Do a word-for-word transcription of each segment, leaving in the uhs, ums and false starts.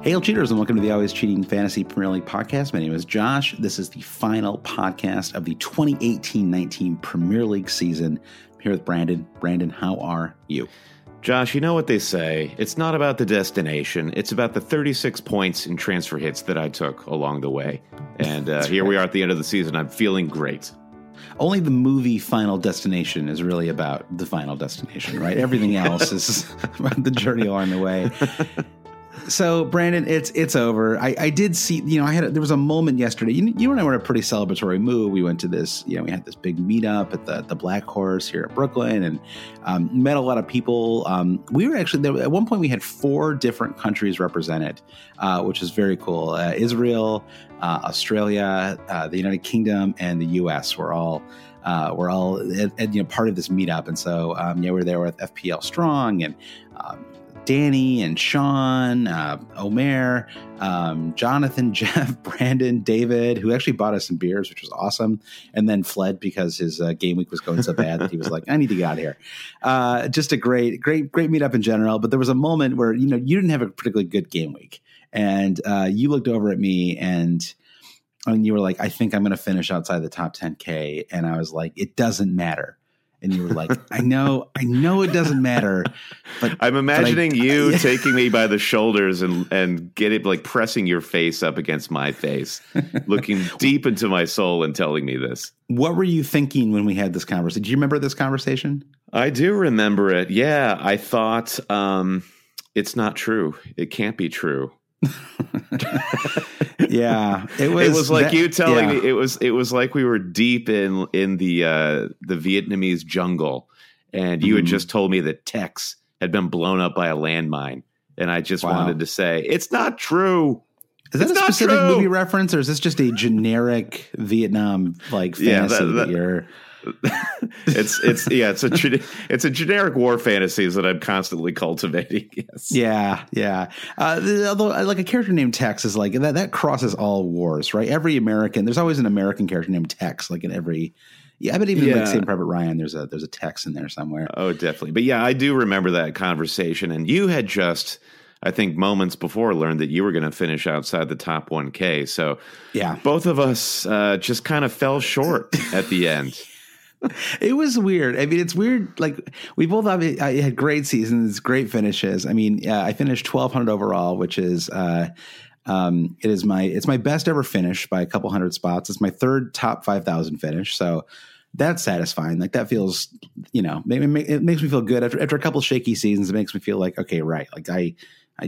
Hail cheaters, and welcome to the Always Cheating Fantasy Premier League podcast. My name is Josh. This is the final podcast of the twenty eighteen nineteen Premier League season. I'm here with Brandon. Brandon, how are you? Josh, you know what they say. It's not about the destination. It's about the thirty-six points in transfer hits that I took along the way. And uh, here we are at the end of the season. I'm feeling great. Only the movie Final Destination is really about the final destination, right? Everything else is about the journey along the way. So, Brandon, it's it's over. I, I did see, you know, I had a, there was a moment yesterday. You, you and I were in a pretty celebratory mood. We went to this, you know, we had this big meetup at the the Black Horse here in Brooklyn, and um, met a lot of people. Um, we were actually there at one point. We had four different countries represented, uh, which is very cool. Uh, Israel, uh, Australia, uh, the United Kingdom, and the U S were all. Uh, we're all at, at, you know, part of this meetup, and so um, yeah, we were there with F P L Strong and. Um, Danny and Sean, uh, Omer, um, Jonathan, Jeff, Brandon, David, who actually bought us some beers, which was awesome, and then fled because his uh, game week was going so bad that he was like, I need to get out of here. Uh, just a great, great, great meetup in general. But there was a moment where, you know, you didn't have a particularly good game week. And uh, you looked over at me and and you were like, I think I'm going to finish outside the top ten K. And I was like, it doesn't matter. And you were like, I know, I know it doesn't matter. But I'm imagining but I, you yeah. taking me by the shoulders and, and get it like pressing your face up against my face, looking deep into my soul and telling me this. What were you thinking when we had this conversation? Do you remember this conversation? I do remember it. Yeah. I thought um, it's not true. It can't be true. Yeah, it was. It was like that, you telling yeah. me. It was. It was like we were deep in in the uh, the Vietnamese jungle, and you mm-hmm. had just told me that Tex had been blown up by a landmine, and I just wow. wanted to say it's not true. Is that it's a specific true. movie reference, or is this just a generic Vietnam like fantasy yeah, that, that, that you're? it's it's yeah it's a it's a generic war fantasies that I'm constantly cultivating. Yes. Yeah, yeah. Uh, although like a character named Tex is like that that crosses all wars, right? Every American, there's always an American character named Tex, like in every. Yeah, I bet even yeah. like Saving Private Ryan, there's a there's a Tex in there somewhere. Oh, definitely. But yeah, I do remember that conversation, and you had just. I think moments before learned that you were going to finish outside the top one K. So yeah, both of us uh, just kind of fell short at the end. It was weird. I mean, it's weird. Like we both have, I had great seasons, great finishes. I mean, uh, I finished twelve hundred overall, which is, uh, um, it is my, it's my best ever finish by a couple hundred spots. It's my third top five thousand finish. So that's satisfying. Like that feels, you know, maybe it makes me feel good after, after a couple shaky seasons. It makes me feel like, okay, right. Like I, I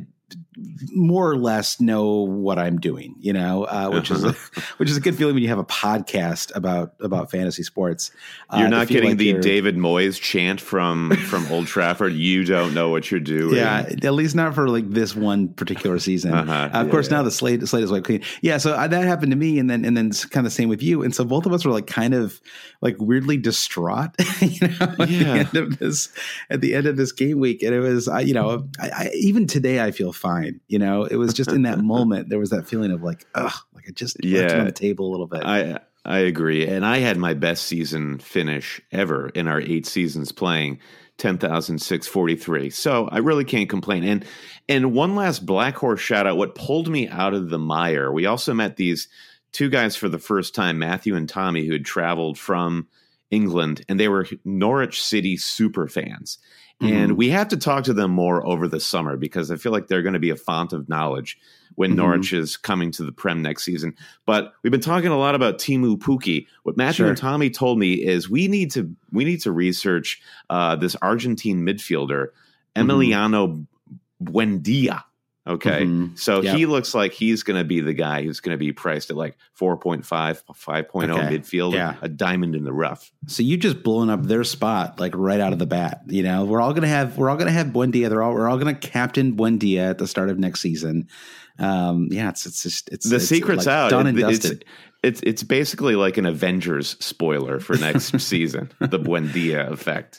more or less know what I'm doing, you know, uh, which is a, which is a good feeling when you have a podcast about about fantasy sports. Uh, you're not getting like the David Moyes chant from from Old Trafford. You don't know what you're doing. Yeah, at least not for like this one particular season. Uh-huh. Uh, of yeah, course, yeah. now the slate the slate is wiped clean. Yeah, so uh, that happened to me, and then and then it's kind of the same with you. And so both of us were like kind of like weirdly distraught, you know, at yeah. the end of this at the end of this game week. And it was, uh, you know, I, I, even today I feel fine. You know, it was just in that moment there was that feeling of like, ugh, like I just yeah. left it on the table a little bit. I I agree, and I had my best season finish ever in our eight seasons playing, ten thousand six hundred forty-three. So I really can't complain. And and one last Black Horse shout out. What pulled me out of the mire? We also met these two guys for the first time, Matthew and Tommy, who had traveled from England, and they were Norwich City super fans. Mm-hmm. And we have to talk to them more over the summer because I feel like they're going to be a font of knowledge when mm-hmm. Norwich is coming to the Prem next season. But we've been talking a lot about Teemu Pukki. What Matthew sure. and Tommy told me is we need to we need to research uh, this Argentine midfielder, Emiliano mm-hmm. Buendia. Okay. Mm-hmm. So yep. he looks like he's going to be the guy who's going to be priced at like four point five, five point oh okay. midfield, yeah. a diamond in the rough. So you just blown up their spot like right out of the bat. You know, we're all going to have, we're all going to have Buendia. They're all, we're all going to captain Buendia at the start of next season. Um, yeah, it's, it's just, it's the it's secret's like out. Done and it, dusted. It's, it's, it's basically like an Avengers spoiler for next season, the Buendia effect.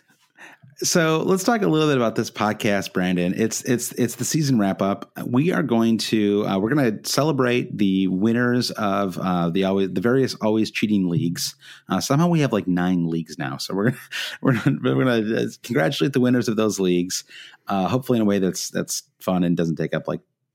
So let's talk a little bit about this podcast, Brandon. It's it's it's the season wrap up. We are going to uh, we're going to celebrate the winners of uh, the always the various always cheating leagues. Uh, somehow we have like nine leagues now, so we're we're gonna, we're going to congratulate the winners of those leagues. Uh, hopefully in a way that's that's fun and doesn't take up like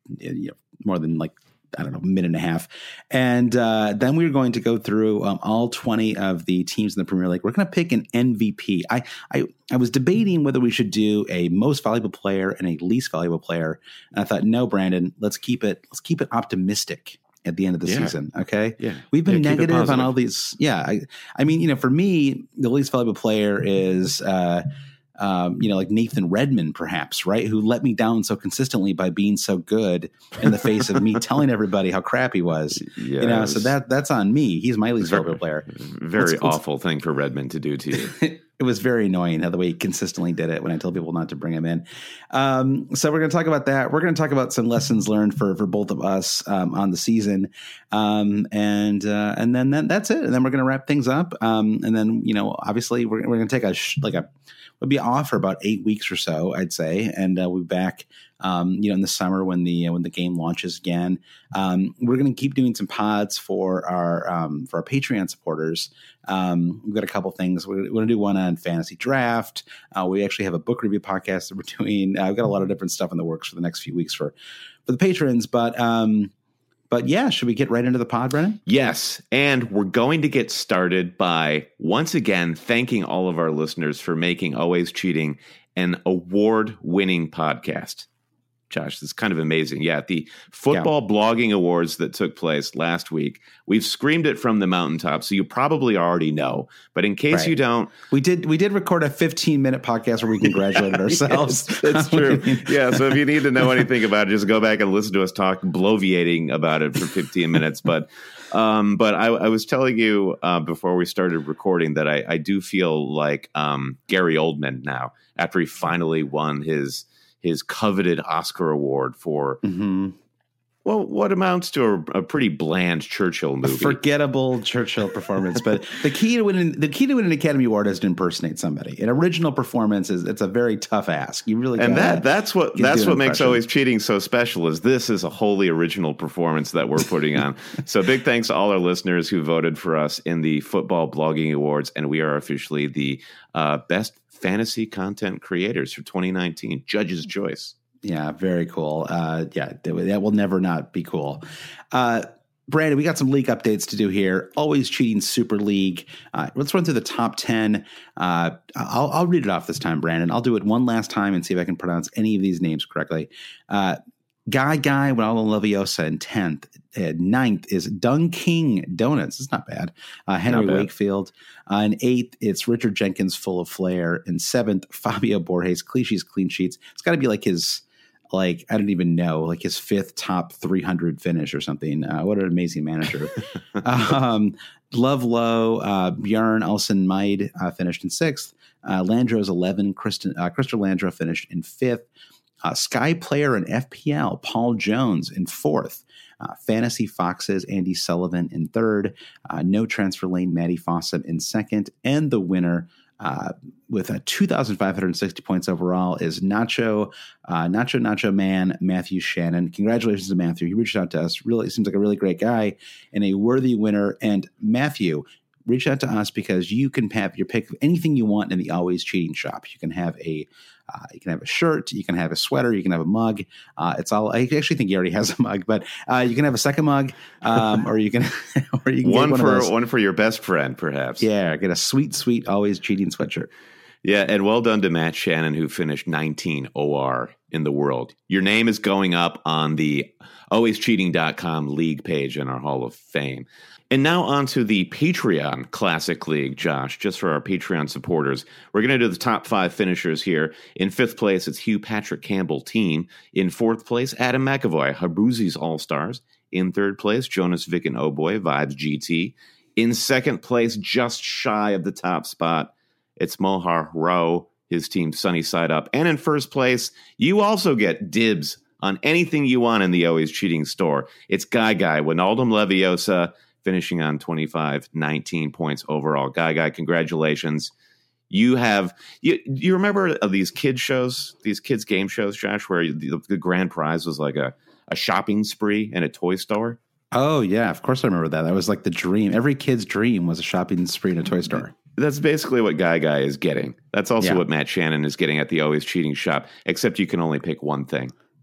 you know, more than like, I don't know, a minute and a half. And uh, then we were going to go through um, all twenty of the teams in the Premier League. We're going to pick an M V P. I, I I was debating whether we should do a most valuable player and a least valuable player. And I thought, no, Brandon, let's keep it let's keep it optimistic at the end of the yeah. season. Okay. Yeah. We've been yeah, negative on all these. Yeah. I, I mean, you know, for me, the least valuable player is, uh, Um, you know, like Nathan Redmond, perhaps, right? Who let me down so consistently by being so good in the face of me telling everybody how crap he was. Yeah, you know, so that that's on me. He's my least valuable player. Very let's, awful let's, thing for Redmond to do to you. It was very annoying how the way he consistently did it when I told people not to bring him in. Um, so we're going to talk about that. We're going to talk about some lessons learned for for both of us um, on the season, um, and uh, and then that, that's it. And then we're going to wrap things up. Um, and then you know, obviously, we're we're going to take a sh- like a we'll be off for about eight weeks or so, I'd say, and uh, we'll be back. Um, you know, in the summer when the uh, when the game launches again, um, we're going to keep doing some pods for our um, for our Patreon supporters. Um, we've got a couple things. We're, we're going to do one on fantasy draft. Uh, we actually have a book review podcast that we're doing. Uh, we've got a lot of different stuff in the works for the next few weeks for for the patrons. But um, but yeah, should we get right into the pod, Brennan? Yes, and we're going to get started by once again thanking all of our listeners for making Always Cheating an award-winning podcast. Josh, this is kind of amazing. Yeah, the football yeah. blogging awards that took place last week, we've screamed it from the mountaintop, so you probably already know. But in case right. you don't, we did we did record a fifteen minute podcast where we congratulated ourselves. Yes, it's true. Yeah, so if you need to know anything about it, just go back and listen to us talk bloviating about it for fifteen minutes. But um, but I, I was telling you uh, before we started recording that I, I do feel like um, Gary Oldman now after he finally won his. his coveted Oscar award for, mm-hmm. well, what amounts to a, a pretty bland Churchill movie. A forgettable Churchill performance. But the key to winning the key to winning an Academy Award is to impersonate somebody. An original performance is it's a very tough ask. You really and that that's what that's what makes Always Cheating so special. Is this is a wholly original performance that we're putting on. So big thanks to all our listeners who voted for us in the Football Blogging Awards, and we are officially the uh, best fantasy content creators for twenty nineteen. Judge's choice. Yeah, very cool. Uh, yeah, that will never not be cool. Uh, Brandon, we got some league updates to do here. Always Cheating Super League. Uh, let's run through the top ten. Uh, I'll, I'll read it off this time, Brandon. I'll do it one last time and see if I can pronounce any of these names correctly. Uh, Guy Guy Ronaldo Leviosa in tenth. Uh, ninth is Dung King Donuts. It's not bad. Uh, Henry not bad. Wakefield. Uh, in eighth, it's Richard Jenkins Full of Flair. In seventh, Fabio Borges Cliches Clean Sheets. It's got to be like his, like, I don't even know, like his fifth top three hundred finish or something. Uh, what an amazing manager. um, Love Low, uh, Bjorn Olsen Meid uh, finished in sixth. Uh, Landro's eleven. Kristen, uh, Christopher Landro finished in fifth. Uh, Sky Player and F P L, Paul Jones in fourth. Uh, Fantasy Foxes, Andy Sullivan in third. Uh, no Transfer Lane, Maddie Fossett in second. And the winner uh, with a two thousand five hundred sixty points overall is Nacho, uh, Nacho Nacho Man, Matthew Shannon. Congratulations to Matthew. He reached out to us. Really seems like a really great guy and a worthy winner. And Matthew, reach out to us because you can have your pick of anything you want in the Always Cheating shop. You can have a uh, you can have a shirt, you can have a sweater, you can have a mug. Uh, it's all. I actually think he already has a mug, but uh, you can have a second mug, um, or you can, or you can one get one for of those. one for your best friend, perhaps. Yeah, get a sweet, sweet Always Cheating sweatshirt. Yeah, and well done to Matt Shannon, who finished nineteen O R in the world. Your name is going up on the always cheating dot com league page in our Hall of Fame. And now on to the Patreon Classic League, Josh, just for our Patreon supporters. We're going to do the top five finishers here. In fifth place, it's Hugh Patrick Campbell Team. In fourth place, Adam McAvoy, Habruzi's All-Stars. In third place, Jonas Vick and Oh Boy, Vibes G T. In second place, just shy of the top spot, it's Mohar Rowe, his team Sunny Side Up. And in first place, you also get dibs on anything you want in the Always Cheating store. It's Guy Guy, Wijnaldum Leviosa, finishing on twenty-five nineteen points overall. Guy Guy, congratulations. You have, you, you remember of these kids shows, these kids game shows, Josh, where the, the grand prize was like a, a shopping spree in a toy store? Oh, yeah, of course I remember that. That was like the dream. Every kid's dream was a shopping spree in a toy store. That's basically what Guy Guy is getting. That's also yeah. what Matt Shannon is getting at the Always Cheating shop, except you can only pick one thing.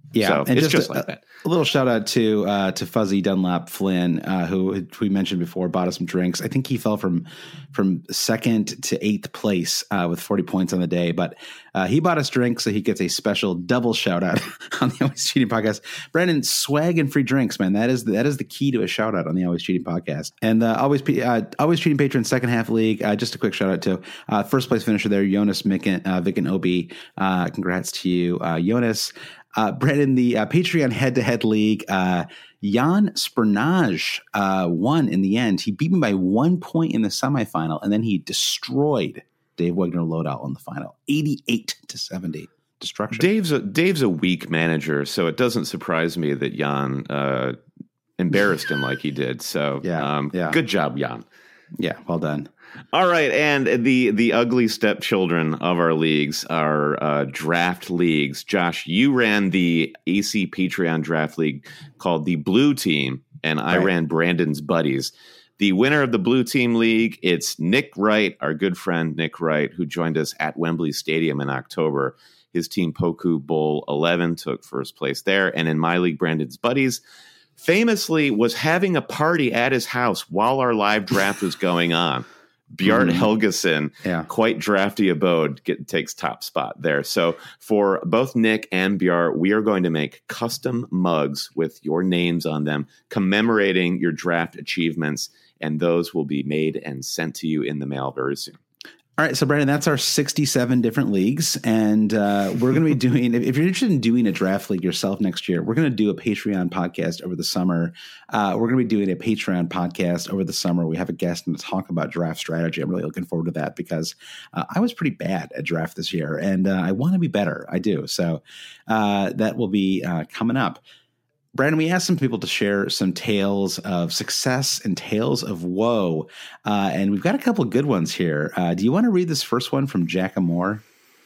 Yeah, so and it's just, just a, like that. A little shout out to uh, to Fuzzy Dunlap Flynn, uh, who we mentioned before, bought us some drinks. I think he fell from from second to eighth place uh, with forty points on the day, but uh, he bought us drinks, so he gets a special double shout out on the Always Cheating Podcast. Brandon, swag and free drinks, man. That is that is the key to a shout out on the Always Cheating Podcast. And uh, always uh, always Cheating Patron second half league. Uh, just a quick shout out to uh, first place finisher there, Jonas Micken, uh, Vicken O B. Uh, congrats to you, uh, Jonas. Uh, Brandon, the uh, Patreon head-to-head league, uh, Jan Spernage uh, won in the end. He beat me by one point in the semifinal, and then he destroyed Dave Wegner Loadout on the final, eighty-eight to seventy. Destruction. Dave's a, Dave's a weak manager, so it doesn't surprise me that Jan uh, embarrassed him like he did. So yeah, um, yeah. Good job, Jan. Yeah, well done. All right, and the the ugly stepchildren of our leagues are uh, draft leagues. Josh, you ran the A C Patreon draft league called the Blue Team, and I right. ran Brandon's Buddies. The winner of the Blue Team League, it's Nick Wright, our good friend Nick Wright, who joined us at Wembley Stadium in October. His team, Poku Bowl eleven, took first place there. And in my league, Brandon's Buddies, famously was having a party at his house while our live draft was going on. Bjart mm. Helgeson, yeah. quite drafty abode, get, takes top spot there. So for both Nick and Bjart, we are going to make custom mugs with your names on them, commemorating your draft achievements, and those will be made and sent to you in the mail very soon. All right, so Brandon, that's our sixty-seven different leagues, and uh, we're going to be doing. If you're interested in doing a draft league yourself next year, we're going to do a Patreon podcast over the summer. Uh, we're going to be doing a Patreon podcast over the summer. We have a guest and to talk about draft strategy. I'm really looking forward to that because uh, I was pretty bad at draft this year, and uh, I want to be better. I do. So uh, that will be uh, coming up. Brandon, we asked some people to share some tales of success and tales of woe, uh, and we've got a couple of good ones here. Uh, do you want to read this first one from Jack Amore?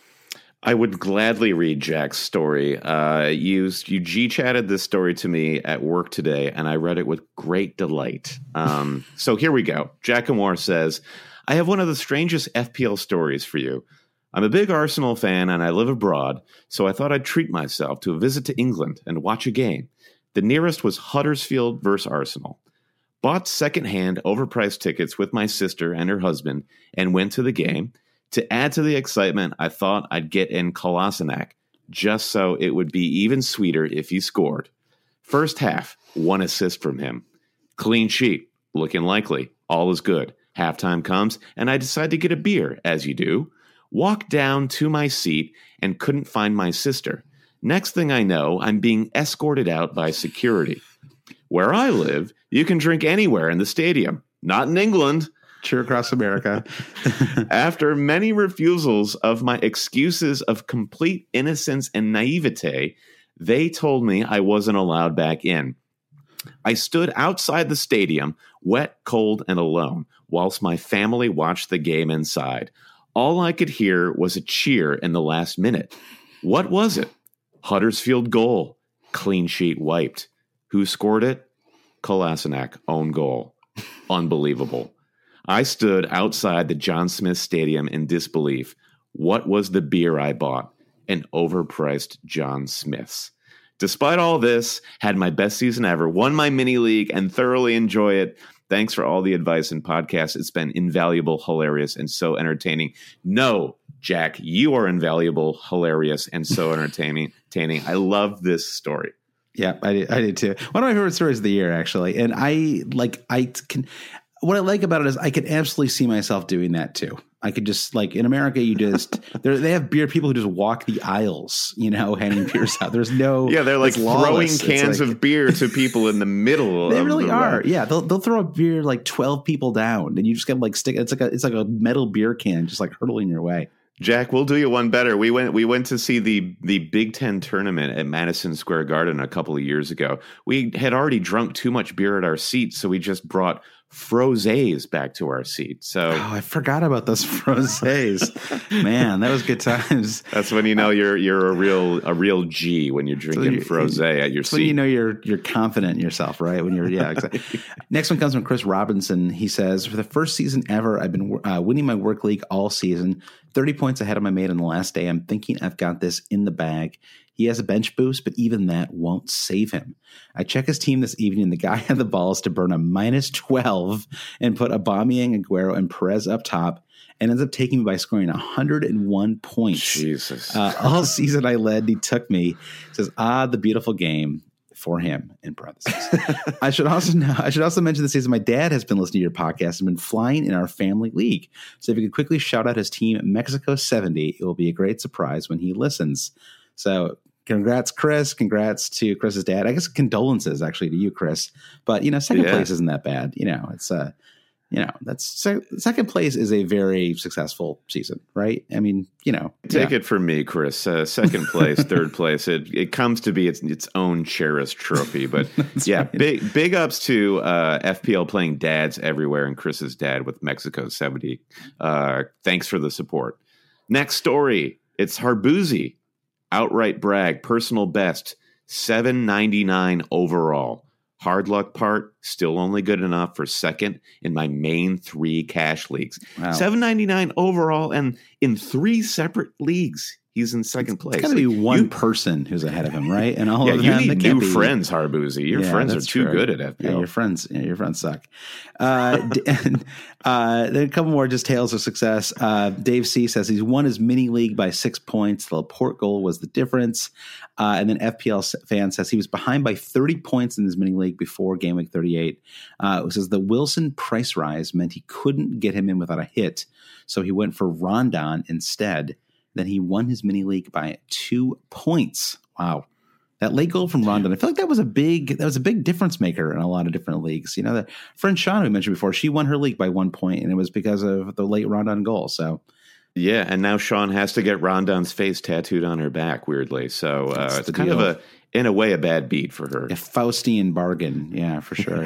I would gladly read Jack's story. Uh, you, you G-chatted this story to me at work today, and I read it with great delight. Um, so here we go. Jack Amore says, I have one of the strangest F P L stories for you. I'm a big Arsenal fan, and I live abroad, so I thought I'd treat myself to a visit to England and watch a game. The nearest was Huddersfield versus Arsenal. Bought secondhand overpriced tickets with my sister and her husband and went to the game. To add to the excitement, I thought I'd get in Kolasinac, just so it would be even sweeter if he scored. First half, one assist from him. Clean sheet, looking likely, all is good. Halftime comes, and I decide to get a beer, as you do. Walk down to my seat and couldn't find my sister. Next thing I know, I'm being escorted out by security. Where I live, you can drink anywhere in the stadium. Not in England. True across America. After many refusals of my excuses of complete innocence and naivete, they told me I wasn't allowed back in. I stood outside the stadium, wet, cold, and alone, whilst my family watched the game inside. All I could hear was a cheer in the last minute. What was it? Huddersfield goal. Clean sheet wiped. Who scored it? Kolasinac, own goal. Unbelievable. I stood outside the John Smith Stadium in disbelief. What was the beer I bought? An overpriced John Smith's. Despite all this, had my best season ever, won my mini league, and thoroughly enjoy it. Thanks for all the advice and podcasts. It's been invaluable, hilarious, and so entertaining. No, Jack, you are invaluable, hilarious, and so entertaining. I love this story. Yeah, I did, I did too. One of my favorite stories of the year, actually. And I like, I can, what I like about it is I could absolutely see myself doing that too. I could just like in America, you just, they have beer people who just walk the aisles, you know, handing beers out. There's no, yeah, they're like throwing cans like, of beer to people in the middle. They of really the are. road. Yeah. They'll, they'll throw a beer like twelve people down and you just got like stick. It's like a, it's like a metal beer can just like hurtling your way. Jack, we'll do you one better. We went we went to see the the Big Ten tournament at Madison Square Garden a couple of years ago. We had already drunk too much beer at our seat, so we just brought frosés back to our seat. So oh, I forgot about those frosés. Man, that was good times. That's when you know you're you're a real a real G when you're drinking so frosé at your seat. When you know you're you're confident in yourself, right? When you're yeah. Exactly. Next one comes from Chris Robinson. He says, "For the first season ever, I've been uh, winning my work league all season. thirty points ahead of my mate on the last day. I'm thinking I've got this in the bag. He has a bench boost, but even that won't save him. I check his team this evening, and the guy had the balls to burn a minus twelve and put Aubameyang, Aguero, and Perez up top, and ends up taking me by scoring one hundred one points. Jesus. Uh, all season I led, he took me. He says, ah, the beautiful game for him, in parentheses. I should also know, I should also mention this season my dad has been listening to your podcast and been flying in our family league. So if you could quickly shout out his team, Mexico seventy, it will be a great surprise when he listens. So congrats, Chris. Congrats to Chris's dad. I guess condolences actually to you, Chris. But, you know, second yeah. place isn't that bad. You know, it's uh, you know, that's se- second place is a very successful season, right? I mean, you know, take yeah. it from me, Chris. Uh, second place, third place. It it comes to be its its own cherished trophy. But yeah, right. big big ups to uh, F P L playing dads everywhere and Chris's dad with Mexico seventy. Uh, thanks for the support. Next story. It's Harboozy. Outright brag, personal best, seven ninety-nine overall. Hard luck part, still only good enough for second in my main three cash leagues. Wow. seven ninety-nine overall, and in three separate leagues, he's in second place. It's got to be one you, person who's ahead of him, right? And all yeah, of you them, need new be, friends, Harboozy. Your yeah, friends are too true. good at F P L. Yeah, your friends, yeah, your friends suck. Uh, and, uh, then a couple more just tales of success. Uh, Dave C says he's won his mini league by six points. The Laporte goal was the difference. Uh, and then F P L fan says he was behind by thirty points in his mini league before game week thirty-eight. Uh, it says the Wilson price rise meant he couldn't get him in without a hit, so he went for Rondon instead. Then he won his mini league by two points. Wow. That late goal from Rondon, I feel like that was a big that was a big difference maker in a lot of different leagues. You know, the friend Sean we mentioned before, she won her league by one point, and it was because of the late Rondon goal. So yeah, and now Sean has to get Rondon's face tattooed on her back, weirdly. So uh, it's kind deal. of a, in a way, a bad beat for her. A Faustian bargain. Yeah, for sure.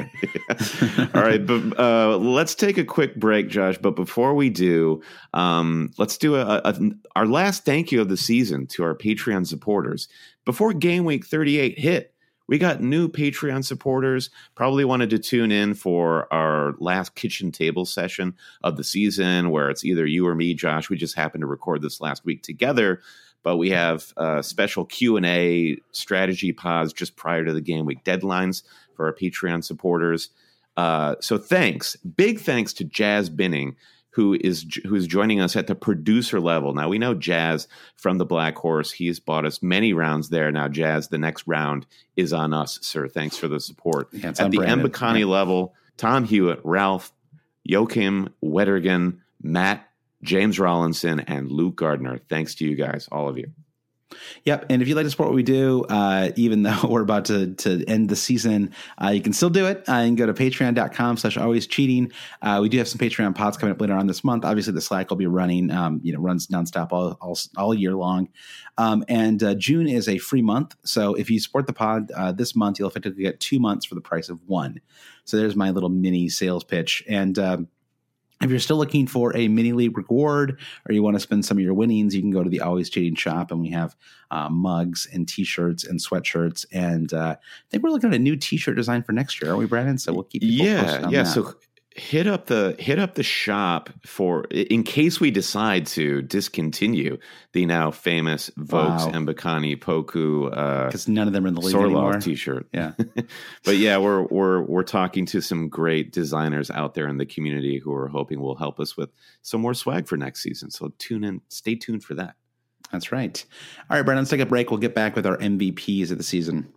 All right, but uh, let's take a quick break, Josh. But before we do, um, let's do a, a, our last thank you of the season to our Patreon supporters. Before game week thirty-eight hit, we got new Patreon supporters, probably wanted to tune in for our last kitchen table session of the season where it's either you or me, Josh. We just happened to record this last week together, but we have uh, special Q and A strategy pods just prior to the game week deadlines for our Patreon supporters. Uh, so thanks. Big thanks to Jazz Binning, who is who is joining us at the producer level. Now, we know Jazz from the Black Horse. He's bought us many rounds there. Now, Jazz, the next round is on us, sir. Thanks for the support. Yeah, at the Mbakani yeah. level, Tom Hewitt, Ralph, Joachim Wettergen, Matt, James Rollinson, and Luke Gardner. Thanks to you guys, all of you. Yep. And if you'd like to support what we do, uh, even though we're about to, to end the season, uh, you can still do it. Uh, you can go to patreon.com slash always cheating. Uh, we do have some Patreon pods coming up later on this month. Obviously, the Slack will be running, um, you know, runs nonstop all, all, all year long. Um, and uh, June is a free month. So if you support the pod uh, this month, you'll effectively get two months for the price of one. So there's my little mini sales pitch. And, um, if you're still looking for a mini league reward or you want to spend some of your winnings, you can go to the Always Cheating shop, and we have uh, mugs and T-shirts and sweatshirts. And uh, I think we're looking at a new T-shirt design for next year, aren't we, Brandon? So we'll keep people yeah, posted on yeah. that. So hit up the hit up the shop for in case we decide to discontinue the now famous Vokes wow. Mbakani Poku because uh, none of them are in the league Sorloth anymore. T-shirt. Yeah, but yeah, we're we're we're talking to some great designers out there in the community who are hoping will help us with some more swag for next season. So tune in, stay tuned for that. That's right. All right, Brandon, let's take a break. We'll get back with our M V Ps of the season.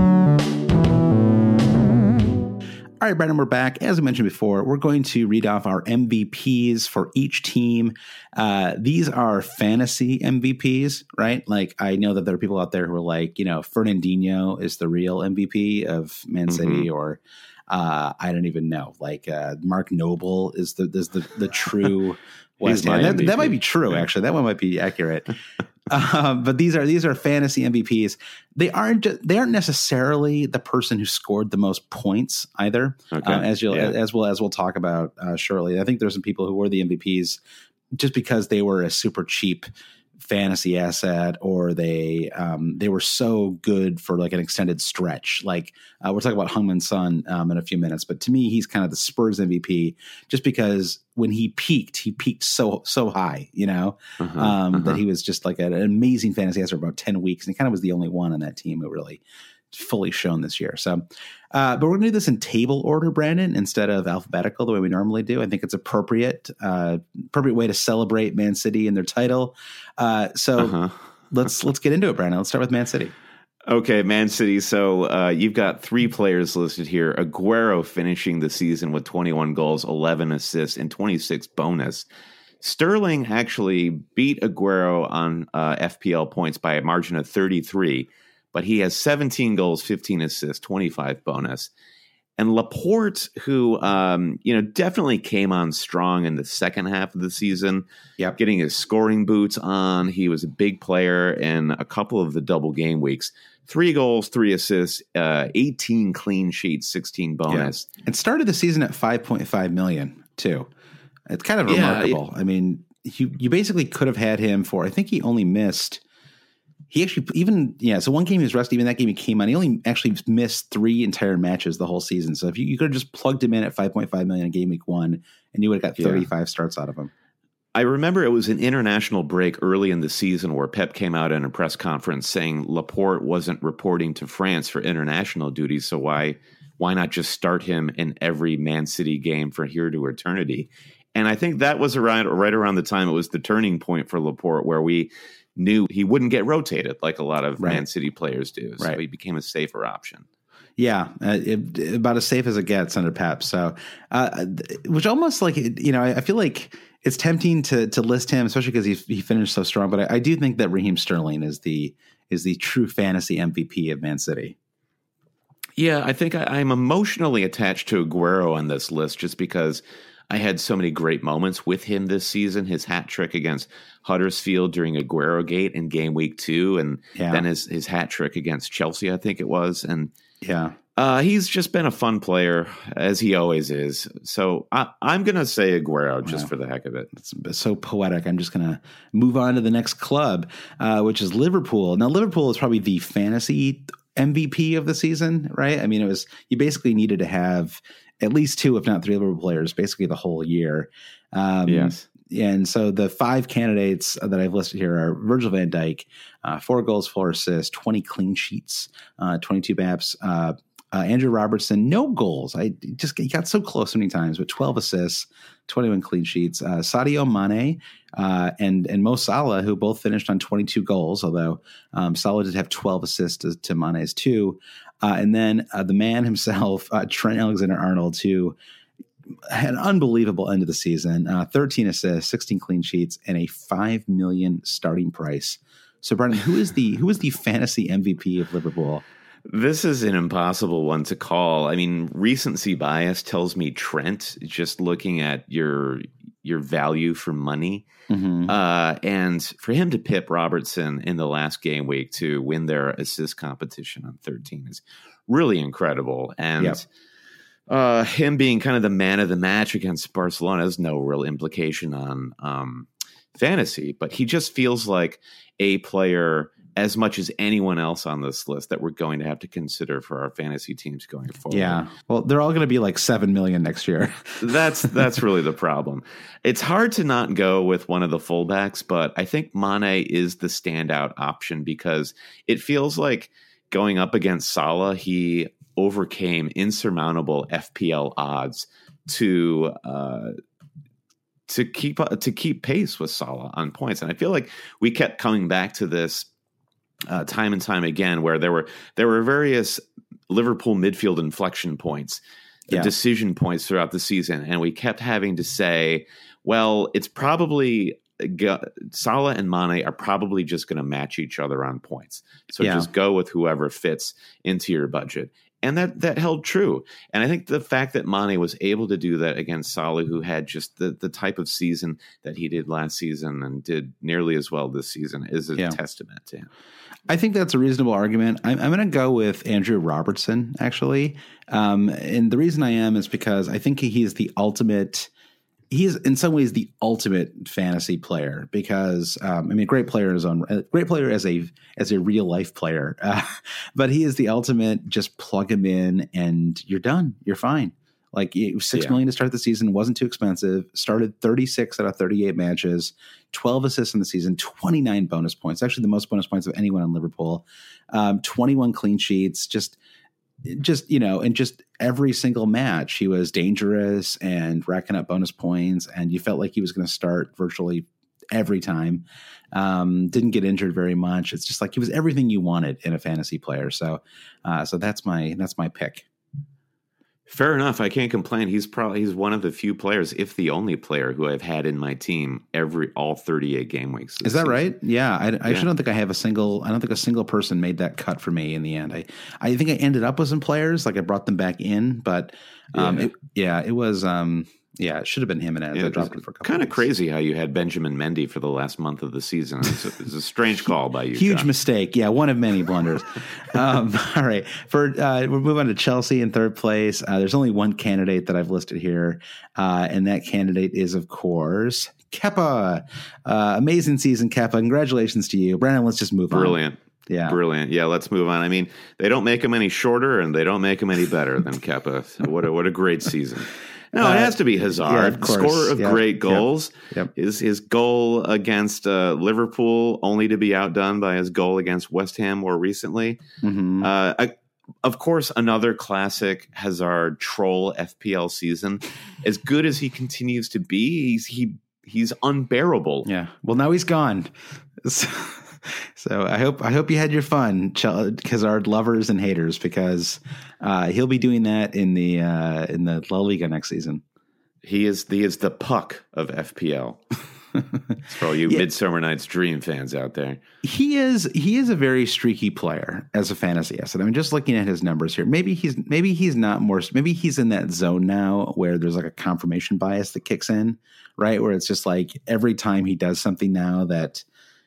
All right, Brandon, we're back. As I mentioned before, we're going to read off our M V Ps for each team. Uh, these are fantasy M V Ps, right? Like, I know that there are people out there who are like, you know, Fernandinho is the real M V P of Man City, mm-hmm. or uh, I don't even know. Like, uh, Mark Noble is the is the, the true West Ham. That, that might be true, yeah. actually. That one might be accurate. Um, but these are these are fantasy M V Ps. They aren't just, they aren't necessarily the person who scored the most points either. Okay. Uh, as you'll yeah. as well as we'll talk about uh, shortly. I think there's some people who were the M V Ps just because they were a super cheap fantasy asset, or they um, they were so good for like an extended stretch. Like uh, we're talking about Heung-min Son um, in a few minutes, but to me, he's kind of the Spurs M V P just because when he peaked, he peaked so so high, you know, uh-huh, um, uh-huh. that he was just like an amazing fantasy asset for about ten weeks, and he kind of was the only one on that team who really fully shown this year. So, uh, but we're going to do this in table order, Brandon, instead of alphabetical the way we normally do. I think it's appropriate, uh, appropriate way to celebrate Man City and their title. Uh, so uh-huh. let's let's get into it, Brandon. Let's start with Man City. Okay, Man City. So uh, you've got three players listed here. Aguero finishing the season with twenty-one goals, eleven assists, and twenty-six bonus. Sterling actually beat Aguero on uh, F P L points by a margin of thirty-three. But he has seventeen goals, fifteen assists, twenty-five bonus. And Laporte, who, um, you know, definitely came on strong in the second half of the season, yep. getting his scoring boots on. He was a big player in a couple of the double game weeks. Three goals, three assists, uh, eighteen clean sheets, sixteen bonus. Yeah. And started the season at five point five million too. It's kind of yeah, remarkable. it, I mean, you, you basically could have had him for, I think he only missed... He actually even yeah. So one game he was rested. Even that game he came on. He only actually missed three entire matches the whole season. So if you, you could have just plugged him in at five point five million in game week one, and you would have got thirty-five yeah. starts out of him. I remember it was an international break early in the season where Pep came out in a press conference saying Laporte wasn't reporting to France for international duties. So why why not just start him in every Man City game for here to eternity? And I think that was around right around the time it was the turning point for Laporte, where we knew he wouldn't get rotated like a lot of right. Man City players do. So right. he became a safer option. Yeah, uh, it, about as safe as it gets under Pep. So, uh, which almost like, you know, I, I feel like it's tempting to to list him, especially because he he finished so strong. But I, I do think that Raheem Sterling is the is the true fantasy M V P of Man City. Yeah, I think I, I'm emotionally attached to Aguero on this list just because I had so many great moments with him this season. His hat trick against Huddersfield during Aguero Gate in game week two, and yeah. then his his hat trick against Chelsea, I think it was. And yeah, uh, he's just been a fun player, as he always is. So I, I'm going to say Aguero just wow. for the heck of it. It's so poetic. I'm just going to move on to the next club, uh, which is Liverpool. Now, Liverpool is probably the fantasy M V P of the season, right? I mean, it was you basically needed to have at least two, if not three Liverpool players, basically the whole year. Um, yes. And so the five candidates that I've listed here are Virgil van Dijk, uh, four goals, four assists, twenty clean sheets, uh, twenty-two B A Ps. Uh, uh, Andrew Robertson, no goals. I just he got so close so many times, but twelve assists, twenty-one clean sheets. Uh, Sadio Mane uh, and and Mo Salah, who both finished on twenty-two goals, although um, Salah did have twelve assists to, to Mane's two. Uh, and then uh, the man himself, uh, Trent Alexander-Arnold, who had an unbelievable end of the season, uh, thirteen assists, sixteen clean sheets, and a five million dollars starting price. So, Brendan, who is the who is the fantasy M V P of Liverpool? This is an impossible one to call. I mean, recency bias tells me Trent, just looking at your your value for money. Mm-hmm. Uh, and for him to pip Robertson in the last game week to win their assist competition on thirteen is really incredible. And yep. uh, him being kind of the man of the match against Barcelona has no real implication on um, fantasy, but he just feels like a player as much as anyone else on this list that we're going to have to consider for our fantasy teams going forward. Yeah. Well, they're all going to be like seven million next year. that's, that's really the problem. It's hard to not go with one of the fullbacks, but I think Mane is the standout option because it feels like going up against Salah, he overcame insurmountable F P L odds to, uh, to keep, to keep pace with Salah on points. And I feel like we kept coming back to this Uh, time and time again, where there were there were various Liverpool midfield inflection points, yeah. decision points throughout the season, and we kept having to say, "Well, it's probably Salah and Mane are probably just going to match each other on points, so yeah. just go with whoever fits into your budget." And that that held true. And I think the fact that Mane was able to do that against Salah, who had just the, the type of season that he did last season and did nearly as well this season, is a yeah. testament to him. I think that's a reasonable argument. I'm, I'm going to go with Andrew Robertson, actually. Um, and the reason I am is because I think he is the ultimate he's in some ways the ultimate fantasy player because um, I mean, a great player is on a great player as a as a real life player, uh, but he is the ultimate. Just plug him in and you're done. You're fine. Like it was six yeah. million to start the season, wasn't too expensive. Started thirty-six out of thirty-eight matches, twelve assists in the season, twenty-nine bonus points. Actually, the most bonus points of anyone on Liverpool. Um, twenty-one clean sheets. Just, just you know, and just every single match he was dangerous and racking up bonus points, and you felt like he was going to start virtually every time. Um, didn't get injured very much. It's just like he was everything you wanted in a fantasy player. So, uh, so that's my that's my pick. Fair enough. I can't complain. He's probably he's one of the few players, if the only player, who I've had in my team every all thirty-eight game weeks. Is that season. right? Yeah, I, I yeah. actually don't think I have a single. I don't think a single person made that cut for me in the end. I I think I ended up with some players, like I brought them back in, but um, yeah, it, yeah, it was um, yeah, it should have been him and Ed. Yeah, I dropped him for a couple. Kind of weeks. Crazy how you had Benjamin Mendy for the last month of the season. It's a, it's a strange call by you. Huge John. mistake. Yeah, one of many blunders. um, all right, for uh, we'll move on to Chelsea in third place. Uh, there's only one candidate that I've listed here, uh, and that candidate is, of course, Kepa. Uh, amazing season, Kepa. Congratulations to you, Brandon. Let's just move Brilliant. on. Yeah. Brilliant. Yeah, let's move on. I mean, they don't make him any shorter and they don't make him any better than Kepa. So what a, what a great season. No, it has to be Hazard, uh, yeah, of course. Scorer of yep. great goals. Yep. Yep. His his goal against uh, Liverpool, only to be outdone by his goal against West Ham more recently. Mm-hmm. Uh, I, of course, another classic Hazard troll F P L season. As good as he continues to be, he's he he's unbearable. Yeah. Well, now he's gone. So, so I hope I hope you had your fun, Hazard lovers and haters, because uh, he'll be doing that in the uh, in the La Liga next season. He is he is the puck of F P L. For all you yeah. Midsummer Night's Dream fans out there, he is he is a very streaky player as a fantasy asset. I mean, just looking at his numbers here, maybe he's maybe he's not more. Maybe he's in that zone now where there's like a confirmation bias that kicks in, right? Where it's just like every time he does something now that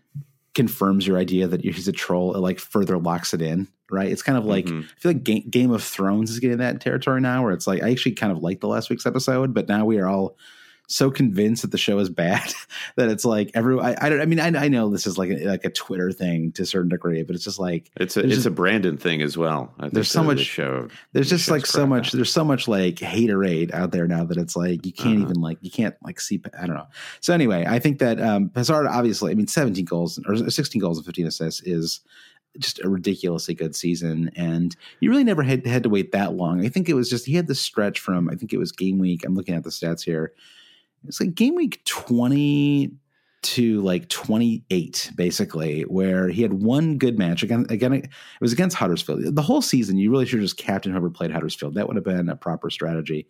confirms your idea that he's a troll, it like further locks it in, right? It's kind of like, mm-hmm. I feel like Game, Game of Thrones is getting that territory now where it's like, I actually kind of liked the last week's episode, but now we are all so convinced that the show is bad that it's like every, I, I don't, I mean, I, I know this is like a, like a Twitter thing to a certain degree, but it's just like, it's a, it's just a Brandon thing as well. I there's so the, much the show. There's the just like so much, out. there's so much like haterade out there now that it's like, you can't uh-huh. even like, you can't like see, I don't know. So anyway, I think that um, Hazard, obviously, I mean, seventeen goals or sixteen goals and fifteen assists is just a ridiculously good season. And you really never had, had to wait that long. I think it was just, he had this stretch from, I think it was game week. I'm looking at the stats here. It's like game week twenty to like twenty-eight, basically, where he had one good match. Again, again, it was against Huddersfield. The whole season, you really should have just captain whoever played Huddersfield. That would have been a proper strategy.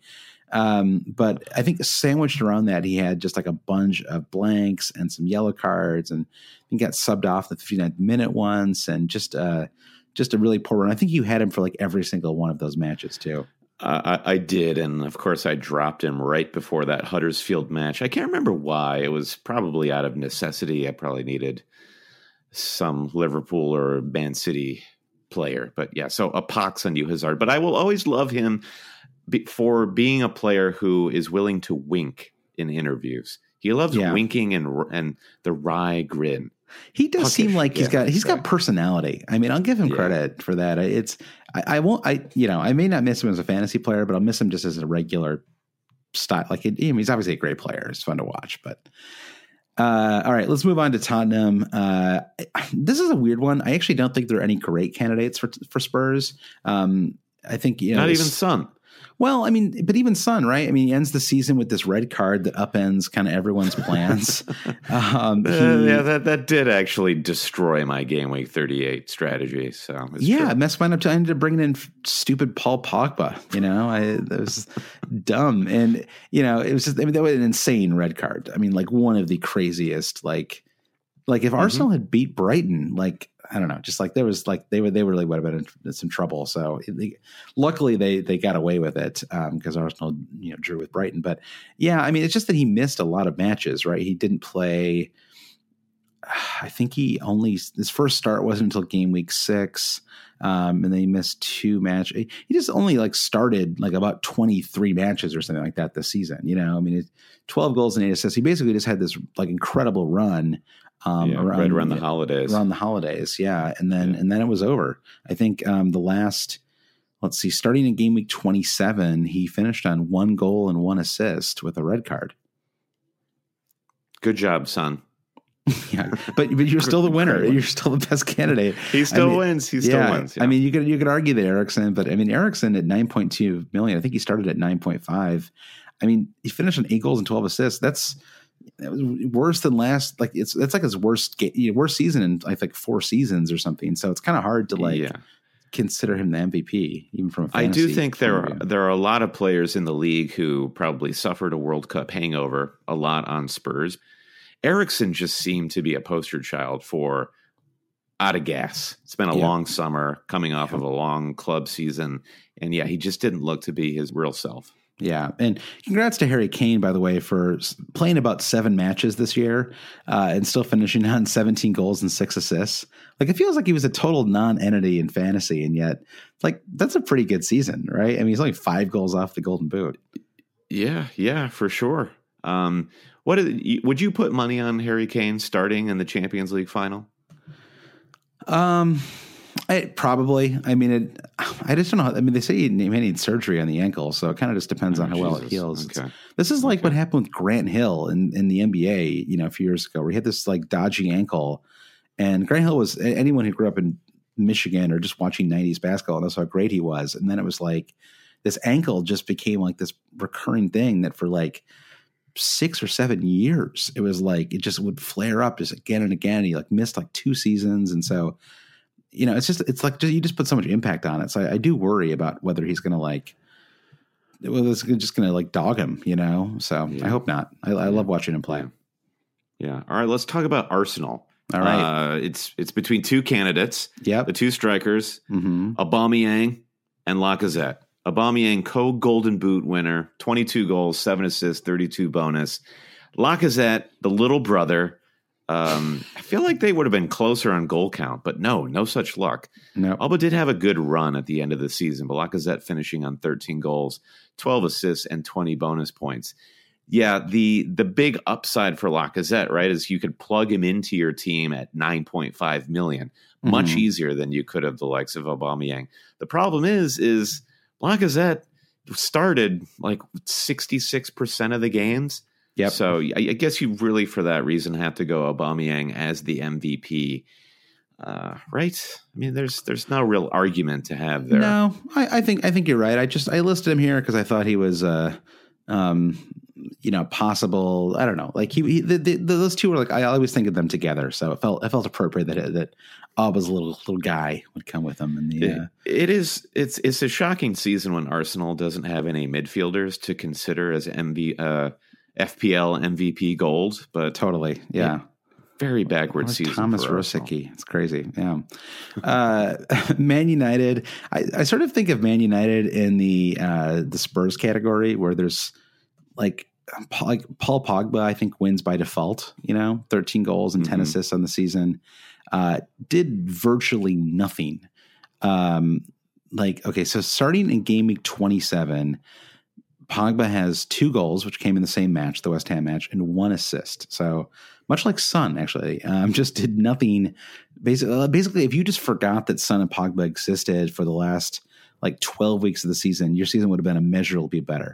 Um, but I think sandwiched around that, he had just like a bunch of blanks and some yellow cards, and he got subbed off the fifty-ninth minute once, and just uh, just a really poor run. I think you had him for like every single one of those matches too. Uh, I, I did, and of course I dropped him right before that Huddersfield match. I can't remember why. It was probably out of necessity. I probably needed some Liverpool or Man City player. But yeah, so a pox on you, Hazard. But I will always love him be, for being a player who is willing to wink in interviews. He loves yeah. winking and and the wry grin. He does Puckish. seem like he's yeah, got he's right. got personality. I mean, I'll give him yeah. credit for that. It's I, I won't I you know I may not miss him as a fantasy player, but I'll miss him just as a regular style. Like it, I mean, he's obviously a great player. It's fun to watch. But uh, all right, let's move on to Tottenham. Uh, this is a weird one. I actually don't think there are any great candidates for for Spurs. Um, I think you know, not even Son. Well, I mean, but even Son, right? I mean, he ends the season with this red card that upends kind of everyone's plans. um, he, uh, yeah, that, that did actually destroy my game week thirty-eight strategy. So yeah, true. mess wound up. I ended up bringing in stupid Paul Pogba. You know, I it was dumb, and you know, it was just I mean, that was an insane red card. I mean, like one of the craziest. Like, like if mm-hmm. Arsenal had beat Brighton, like. I don't know, just like there was like they were they really would have been in some trouble. So they, luckily they they got away with it because um, Arsenal you know drew with Brighton. But yeah, I mean it's just that he missed a lot of matches, right? He didn't play. I think he only his first start wasn't until game week six, um, and then he missed two matches. He just only like started like about twenty-three matches or something like that this season. You know, I mean, it, twelve goals and eight assists. He basically just had this like incredible run um, yeah, around, right around the holidays. Around the holidays, yeah, and then yeah. and then it was over. I think um, the last. Let's see, starting in game week twenty-seven, he finished on one goal and one assist with a red card. Good job, son. Yeah, but but you're still the winner. You're still the best candidate. He still I mean, wins. He still yeah, wins. Yeah. I mean, you could you could argue that Eriksson, but I mean, Eriksson at nine point two million. I think he started at nine point five. I mean, he finished on eight goals and twelve assists. That's that was worse than last. Like it's that's like his worst worst season in I think four seasons or something. So it's kind of hard to like yeah. consider him the M V P, even from a fantasy I do think there are view. there are a lot of players in the league who probably suffered a World Cup hangover a lot on Spurs. Eriksson just seemed to be a poster child for out of gas. It's been a yeah. long summer, coming off yeah. of a long club season, and yeah, he just didn't look to be his real self. Yeah, and congrats to Harry Kane, by the way, for playing about seven matches this year uh, and still finishing on seventeen goals and six assists. Like, it feels like he was a total non-entity in fantasy, and yet, like, that's a pretty good season, right? I mean, he's only five goals off the Golden Boot. Yeah, yeah, for sure. Um, what is, would you put money on Harry Kane starting in the Champions League final? Um. I, probably. I mean, it, I just don't know. How, I mean, they say he may need surgery on the ankle, so it kind of just depends oh, on how Jesus. well it heals. Okay. This is like okay. what happened with Grant Hill in, in the N B A, you know, a few years ago, where he had this like dodgy ankle. And Grant Hill was anyone who grew up in Michigan or just watching nineties basketball knows how great he was. And then it was like this ankle just became like this recurring thing that for like six or seven years, it was like it just would flare up just again and again. He like missed like two seasons, and so. You know, it's just, it's like, you just put so much impact on it. So I, I do worry about whether he's going to like, well, it's just going to like dog him, you know? So yeah. I hope not. I, I love watching him play. Yeah. yeah. All right. Let's talk about Arsenal. All right. Uh, it's, it's between two candidates. Yeah. The two strikers, mm-hmm. Aubameyang and Lacazette. Aubameyang, co-Golden Boot winner, twenty-two goals, seven assists, thirty-two bonus. Lacazette, the little brother. Um, I feel like they would have been closer on goal count, but no, no such luck. No. Alba did have a good run at the end of the season, but Lacazette finishing on thirteen goals, twelve assists, and twenty bonus points. Yeah, the the big upside for Lacazette, right, is you could plug him into your team at nine point five million dollars, much mm-hmm. easier than you could have the likes of Aubameyang. The problem is, is Lacazette started like sixty-six percent of the games. Yep. So I, I guess you really, for that reason, have to go Aubameyang as the M V P, uh, right? I mean, there's there's no real argument to have there. No, I, I think I think you're right. I just I listed him here because I thought he was, uh, um, you know, possible. I don't know, like he, he the, the, those two were like I always think of them together, so it felt it felt appropriate that that Alba's little little guy would come with him. In the it, uh, it is it's it's a shocking season when Arsenal doesn't have any midfielders to consider as M V. Uh, F P L M V P gold, but totally, yeah, very backward well, season. Thomas for Rosicky, it's crazy. Yeah, uh, Man United. I, I sort of think of Man United in the uh, the Spurs category, where there's like like Paul Pogba. I think wins by default. You know, thirteen goals and ten mm-hmm. assists on the season. Uh, did virtually nothing. Um, like okay, so starting in game week twenty-seven. Pogba has two goals, which came in the same match, the West Ham match, and one assist. So much like Son, actually, um, just did nothing. Basically, uh, basically, if you just forgot that Son and Pogba existed for the last like twelve weeks of the season, your season would have been immeasurably better.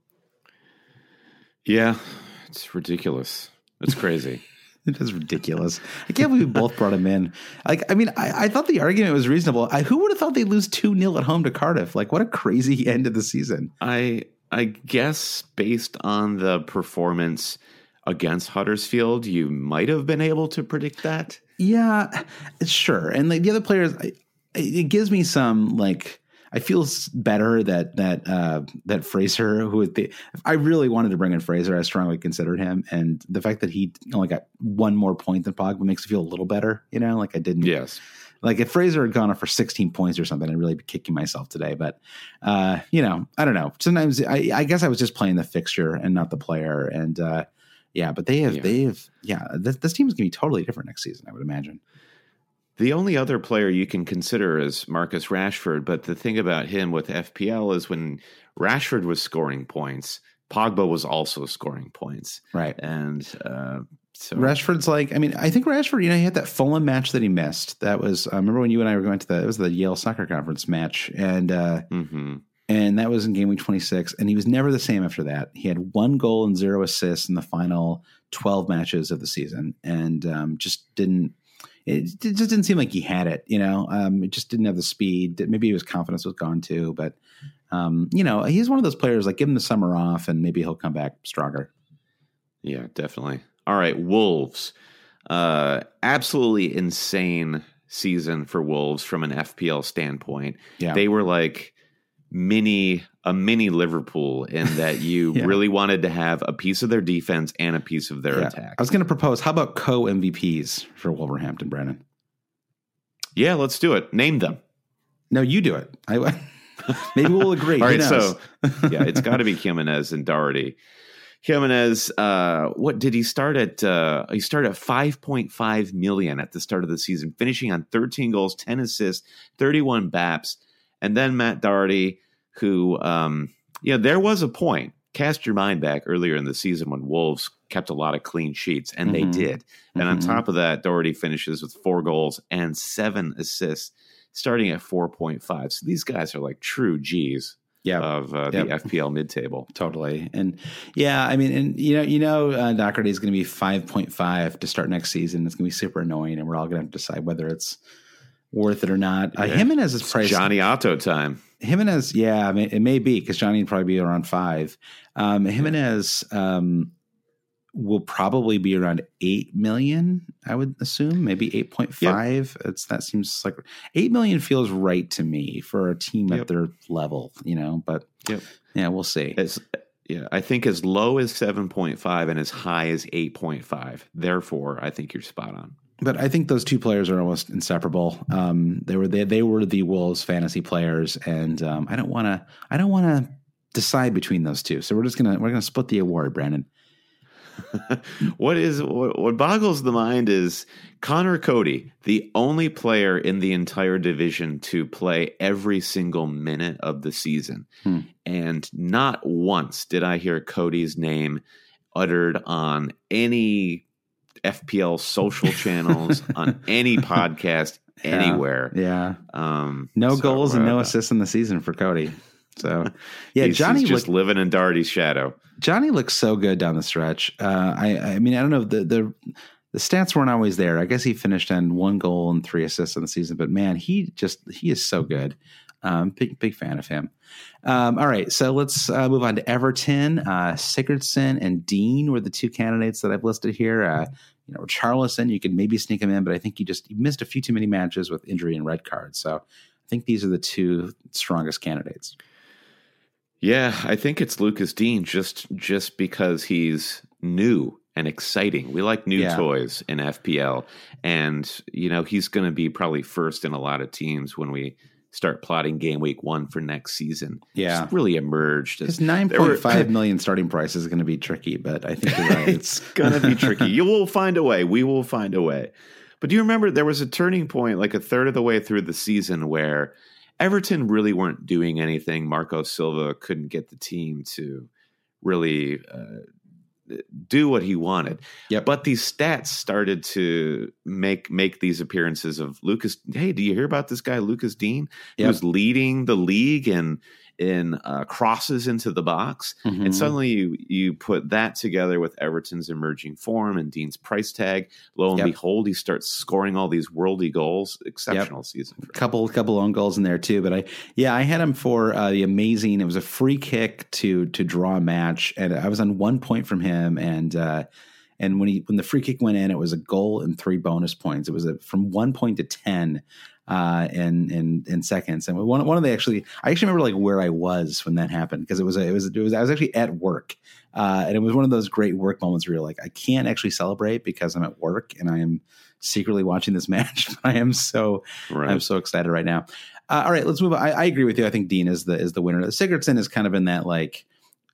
Yeah, it's ridiculous. It's crazy. It is ridiculous. I can't believe we both brought him in. Like, I mean, I, I thought the argument was reasonable. I, who would have thought they'd lose two nil at home to Cardiff? Like, what a crazy end of the season. I I guess based on the performance against Huddersfield, you might have been able to predict that. Yeah, sure. And like the other players, I, it gives me some like I feel better that that uh, that Fraser, who the, I really wanted to bring in Fraser, I strongly considered him, and the fact that he only got one more point than Pogba makes me feel a little better. You know, like I didn't. Yes. Like if Fraser had gone up for sixteen points or something, I'd really be kicking myself today. But, uh, you know, I don't know. Sometimes I, I guess I was just playing the fixture and not the player. And, uh, Yeah, but they have, Yeah. they have, yeah, this, this team is going to be totally different next season, I would imagine. The only other player you can consider is Marcus Rashford, but the thing about him with F P L is when Rashford was scoring points, Pogba was also scoring points. Right. And uh, so Rashford's like, I mean, I think Rashford, you know, he had that Fulham match that he missed. That was, I remember when you and I were going to the, it was the Yale Soccer Conference match. And, uh, mm-hmm. and that was in game week twenty-six. And he was never the same after that. He had one goal and zero assists in the final twelve matches of the season. And um, just didn't, it, it just didn't seem like he had it, you know, um, it just didn't have the speed. Maybe his confidence was gone too, but um, you know, he's one of those players, like give him the summer off and maybe he'll come back stronger. Yeah, definitely. All right. Wolves, uh, absolutely insane season for Wolves from an F P L standpoint. Yeah. They were like mini, a mini Liverpool in that you yeah. really wanted to have a piece of their defense and a piece of their yeah. attack. I was going to propose, how about co-M V Ps for Wolverhampton, Brandon? Yeah, let's do it. Name them. No, you do it. I maybe we'll agree. All Who right, knows? so yeah, it's got to be Jimenez and Doherty. Jimenez, uh, what did he start at? Uh, he started at five point five million at the start of the season, finishing on thirteen goals, ten assists, thirty-one B A Ps, and then Matt Doherty, who, um, you know, there was a point. Cast your mind back earlier in the season when Wolves kept a lot of clean sheets, and Mm-hmm. they did. And Mm-hmm. on top of that, Doherty finishes with four goals and seven assists, starting at four point five. So these guys are like true G's. Yeah, of uh, Yep. the F P L mid-table. Totally. And yeah, I mean, and you know, you know, uh, Doherty is going to be five point five to start next season. It's going to be super annoying, and we're all going to have to decide whether it's worth it or not. Uh, Yeah. Jimenez is priced. Johnny Otto time. Jimenez, yeah, I mean, it may be because Johnny would probably be around five. Um, Jimenez um, will probably be around eight million. I would assume maybe eight point five. Yep. It's that seems like eight million feels right to me for a team Yep. at their level, you know. But Yep. yeah, we'll see. As, yeah, I think as low as seven point five and as high as eight point five. Therefore, I think you're spot on. But I think those two players are almost inseparable. Um, they were they, they were the Wolves fantasy players, and um, I don't want to I don't want to decide between those two. So we're just gonna we're gonna split the award, Brandon. what is what, what boggles the mind is Connor Cody, the only player in the entire division to play every single minute of the season, Hmm. and not once did I hear Cody's name uttered on any F P L social channels, on any podcast, Yeah. anywhere. Yeah, Um, no so, goals and no uh, assists in the season for Cody. So yeah, he's, Johnny he's just looked, living in Doherty's shadow. Johnny looks so good down the stretch. Uh, I I mean I don't know the the the stats weren't always there. I guess he finished on one goal and three assists in the season, but man, he just he is so good. Um, big big fan of him. Um, all right, so let's uh, move on to Everton. Uh, Sigurdsson and Dean were the two candidates that I've listed here. Uh, you know, Charlison, you could maybe sneak him in, but I think he just he missed a few too many matches with injury and red cards. So I think these are the two strongest candidates. Yeah, I think it's Lucas Dean just just because he's new and exciting. We like new Yeah. toys in F P L, and you know he's going to be probably first in a lot of teams when we start plotting game week one for next season. Yeah. He's really emerged. His nine point five million starting price is going to be tricky, but I think you're right. It's going to be tricky. You will find a way. We will find a way. But do you remember there was a turning point like a third of the way through the season where Everton really weren't doing anything. Marco Silva couldn't get the team to really uh, do what he wanted. Yep. But these stats started to make make these appearances of Lucas. Hey, do you hear about this guy, Lucas Dean? He Yep. was leading the league in in uh, crosses into the box. Mhm. And suddenly you you put that together with Everton's emerging form and Dean's price tag. Lo and Yep. behold, he starts scoring all these worldy goals. Exceptional season. For him. couple couple own goals in there too, but I yeah I had him for uh, the amazing. It was a free kick to to draw a match, and I was on one point from him, and uh, and when he when the free kick went in, it was a goal and three bonus points. It was a, from one point to ten uh, in in in seconds, and one one of the actually I actually remember like where I was when that happened because it was a, it was it was I was actually at work, uh, and it was one of those great work moments where you're like I can't actually celebrate because I'm at work and I am secretly watching this match. I am so Right. I'm so excited right now. Uh, all right, let's move on. I, I agree with you. I think Dean is the is the winner. Sigurdsson is kind of in that like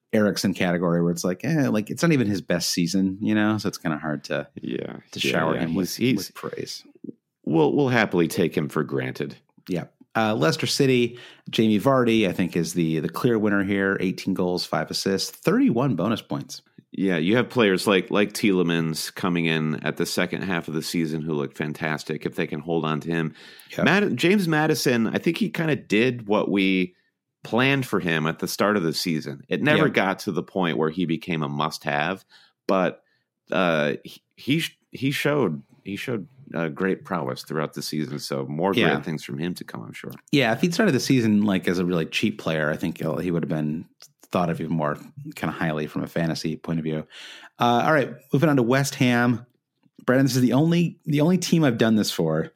Erickson category where it's like, eh, like it's not even his best season, you know, so it's kind of hard to yeah to shower yeah, yeah. him with, he's, he's, with praise. We'll we'll happily take him for granted. Yeah. Uh, Leicester City, Jamie Vardy, I think, is the the clear winner here. eighteen goals, five assists, thirty-one bonus points. Yeah, you have players like like Tielemans coming in at the second half of the season who look fantastic if they can hold on to him. Yep. Matt, James Maddison, I think he kind of did what we planned for him at the start of the season. It never Yep. got to the point where he became a must-have, but uh, he he showed he showed uh, great prowess throughout the season. So more Yeah. great things from him to come, I'm sure. Yeah, if he'd started the season like as a really cheap player, I think uh, he would have been thought of even more kind of highly from a fantasy point of view. Uh, all right, moving on to West Ham. Brandon, this is the only the only team I've done this for,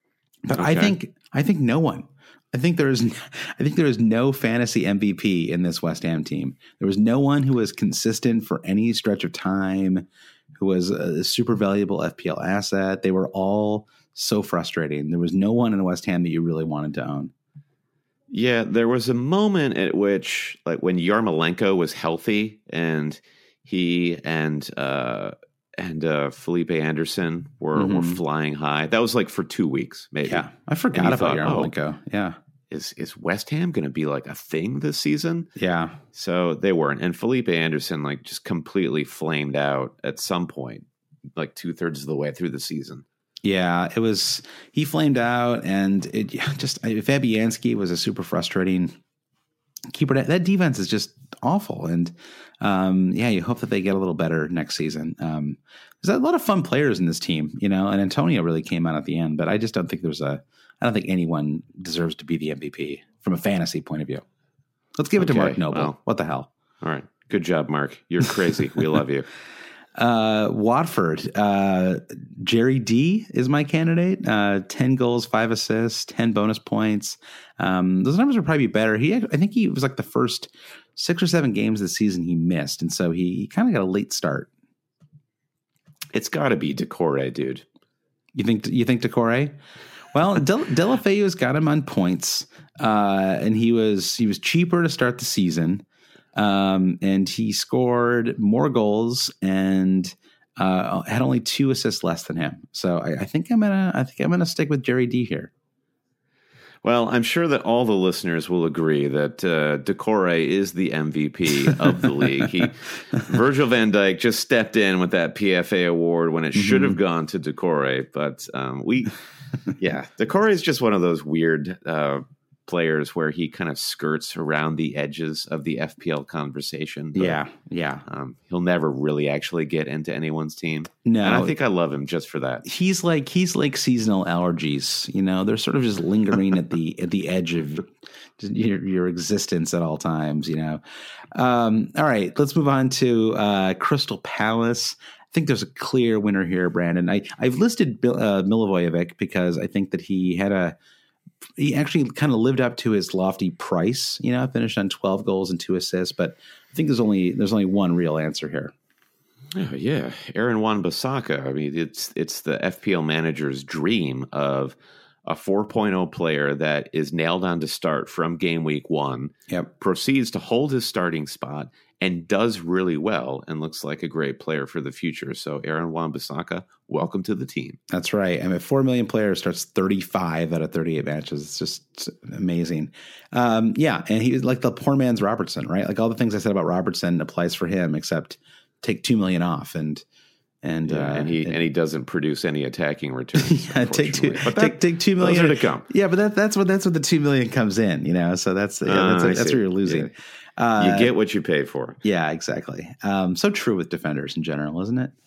but I Okay. think I think no one. I think there is I think there is no fantasy M V P in this West Ham team. There was no one who was consistent for any stretch of time, who was a super valuable F P L asset. They were all so frustrating. There was no one in West Ham that you really wanted to own. Yeah, there was a moment at which, like when Yarmolenko was healthy, and he and uh, and uh, Felipe Anderson were, Mhm. were flying high. That was like for two weeks, maybe. Yeah, I forgot And you about thought, oh, Yarmolenko. Yeah, Is is West Ham going to be like a thing this season? yeah, So they weren't, and Felipe Anderson like just completely flamed out at some point, like two thirds of the way through the season. yeah. It was he flamed out, and it yeah, just Fabianski was a super frustrating keeper. That, that defense is just awful, and um, yeah, you hope that they get a little better next season. Um, there's a lot of fun players in this team, you know, and Antonio really came out at the end, but I just don't think there's a. I don't think anyone deserves to be the M V P from a fantasy point of view. Let's give it to Okay, Mark Noble. well. What the hell? All right, good job, Mark. You're crazy. We love you. Uh, Watford, uh, Jerry D is my candidate. Uh, ten goals, five assists, ten bonus points. Um, those numbers would probably be better. He, I think he was like the first six or seven games of the season he missed, and so he, he kind of got a late start. It's got to be Decore, dude. You think? You think Decore? Well, Del, Delafeu's got him on points, uh, and he was he was cheaper to start the season, um, and he scored more goals and uh, had only two assists less than him. So I, I think I'm gonna I think I'm gonna stick with Jerry D here. Well, I'm sure that all the listeners will agree that uh, Decore is the M V P of the league. He, Virgil van Dijk just stepped in with that P F A award when it mm-hmm. should have gone to Decore. But um, we, yeah, Decore is just one of those weird uh, players where he kind of skirts around the edges of the F P L conversation. But, yeah, yeah. Um, he'll never really actually get into anyone's team. No, and I think I love him just for that. He's like he's like seasonal allergies. You know, they're sort of just lingering at the at the edge of your, your existence at all times. You know. Um, all right, let's move on to uh, Crystal Palace. I think there's a clear winner here, Brandon. I I've listed uh, Milivojevic because I think that he had a. He actually kind of lived up to his lofty price, you know, finished on twelve goals and two assists, but I think there's only there's only one real answer here. Oh, yeah. Aaron Wan-Bissaka. I mean, it's it's the F P L manager's dream of a four point oh player that is nailed on to start from game week one, yep. proceeds to hold his starting spot, and does really well and looks like a great player for the future. So Aaron Wan-Bissaka, welcome to the team. That's right. I mean, four million players starts thirty-five out of thirty-eight matches. It's just amazing. Um, yeah, and he was like the poor man's Robertson, right? Like all the things I said about Robertson applies for him, except take two million off and and yeah, uh, and he and, and he doesn't produce any attacking returns. yeah, take two, but that, take take two million. Those are to come. Yeah, but that, that's what that's what the two million comes in. You know, so that's yeah, uh, that's, that's where you're losing. Yeah. Uh, you get what you pay for. Yeah, exactly. Um, so true with defenders in general, isn't it?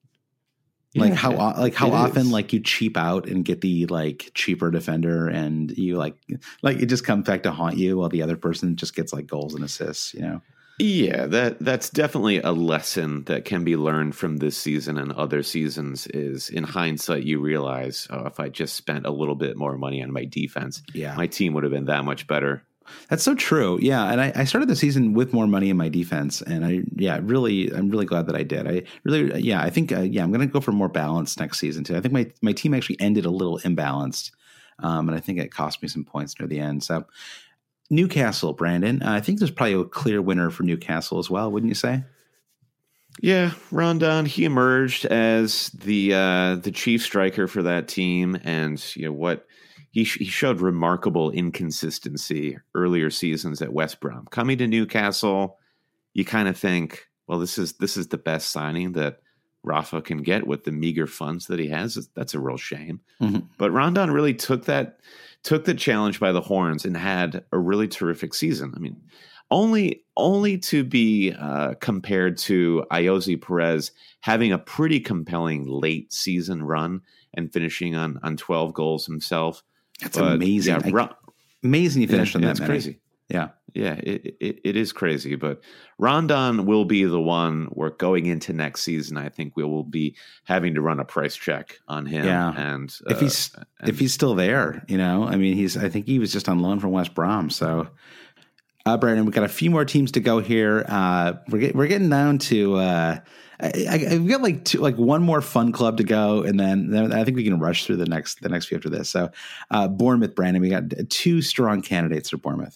Like yeah, how like how often is. like you cheap out and get the like cheaper defender, and you like like it just comes back to haunt you while the other person just gets like goals and assists. You know. Yeah, that that's definitely a lesson that can be learned from this season and other seasons. Is in hindsight, you realize, oh, if I just spent a little bit more money on my defense, yeah, my team would have been that much better. That's so true. Yeah, and I, I started the season with more money in my defense, and I yeah really I'm really glad that I did. I really yeah I think uh, yeah I'm going to go for more balance next season too. I think my my team actually ended a little imbalanced, um, and I think it cost me some points near the end. So Newcastle, Brandon. Uh, I think there's probably a clear winner for Newcastle as well, wouldn't you say? Yeah, Rondon, he emerged as the uh, the chief striker for that team, and you know what he sh- he showed remarkable inconsistency earlier seasons at West Brom. Coming to Newcastle, you kind of think, well, this is this is the best signing that Rafa can get with the meager funds that he has. That's a real shame. Mm-hmm. But Rondon really took that took the challenge by the horns and had a really terrific season. I mean, only only to be uh, compared to Ayoze Perez having a pretty compelling late season run and finishing on on twelve goals himself. That's but, amazing. Yeah, Ron- amazing you finished yeah, on that. That's many. crazy. Yeah. Yeah, it, it it is crazy, but Rondon will be the one where going into next season, I think we will be having to run a price check on him. Yeah. And if uh, he's and, if he's still there, you know, I mean, he's I think he was just on loan from West Brom. So, uh, Brandon, we've got a few more teams to go here. Uh, we're get, we're getting down to uh, I, I, I've got like two, like one more fun club to go, and then, then I think we can rush through the next the next few after this. So, uh, Bournemouth, Brandon, we got two strong candidates for Bournemouth.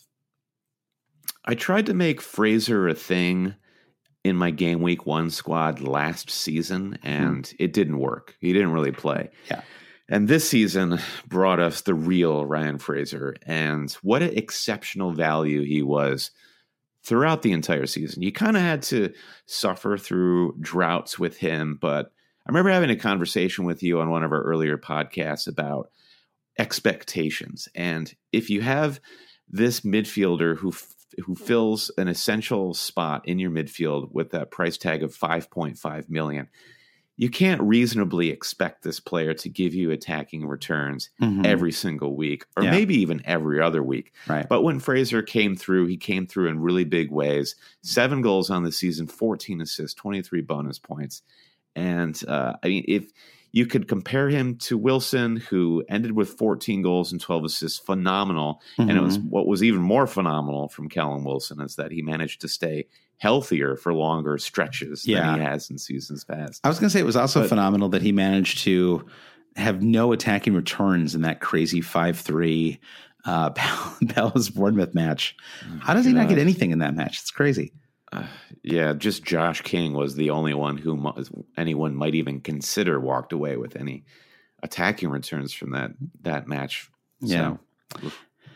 I tried to make Fraser a thing in my game week one squad last season, and hmm. it didn't work. He didn't really play. Yeah. And this season brought us the real Ryan Fraser, and what an exceptional value he was throughout the entire season. You kind of had to suffer through droughts with him, but I remember having a conversation with you on one of our earlier podcasts about expectations. And if you have this midfielder who who fills an essential spot in your midfield with that price tag of five point five million dollars, you can't reasonably expect this player to give you attacking returns mm-hmm. every single week, or yeah. maybe even every other week. Right. But when Fraser came through, he came through in really big ways. Seven goals on the season, fourteen assists, twenty-three bonus points. And uh, I mean, if you could compare him to Wilson, who ended with fourteen goals and twelve assists, phenomenal. Mm-hmm. And it was what was even more phenomenal from Callum Wilson is that he managed to stay healthier for longer stretches yeah. than he has in seasons past. I was going to say it was also but, phenomenal that he managed to have no attacking returns in that crazy five three uh, Palace Bournemouth match. How does he God. not get anything in that match? It's crazy. Uh, yeah, just Josh King was the only one who mo- anyone might even consider walked away with any attacking returns from that that match. Yeah. So.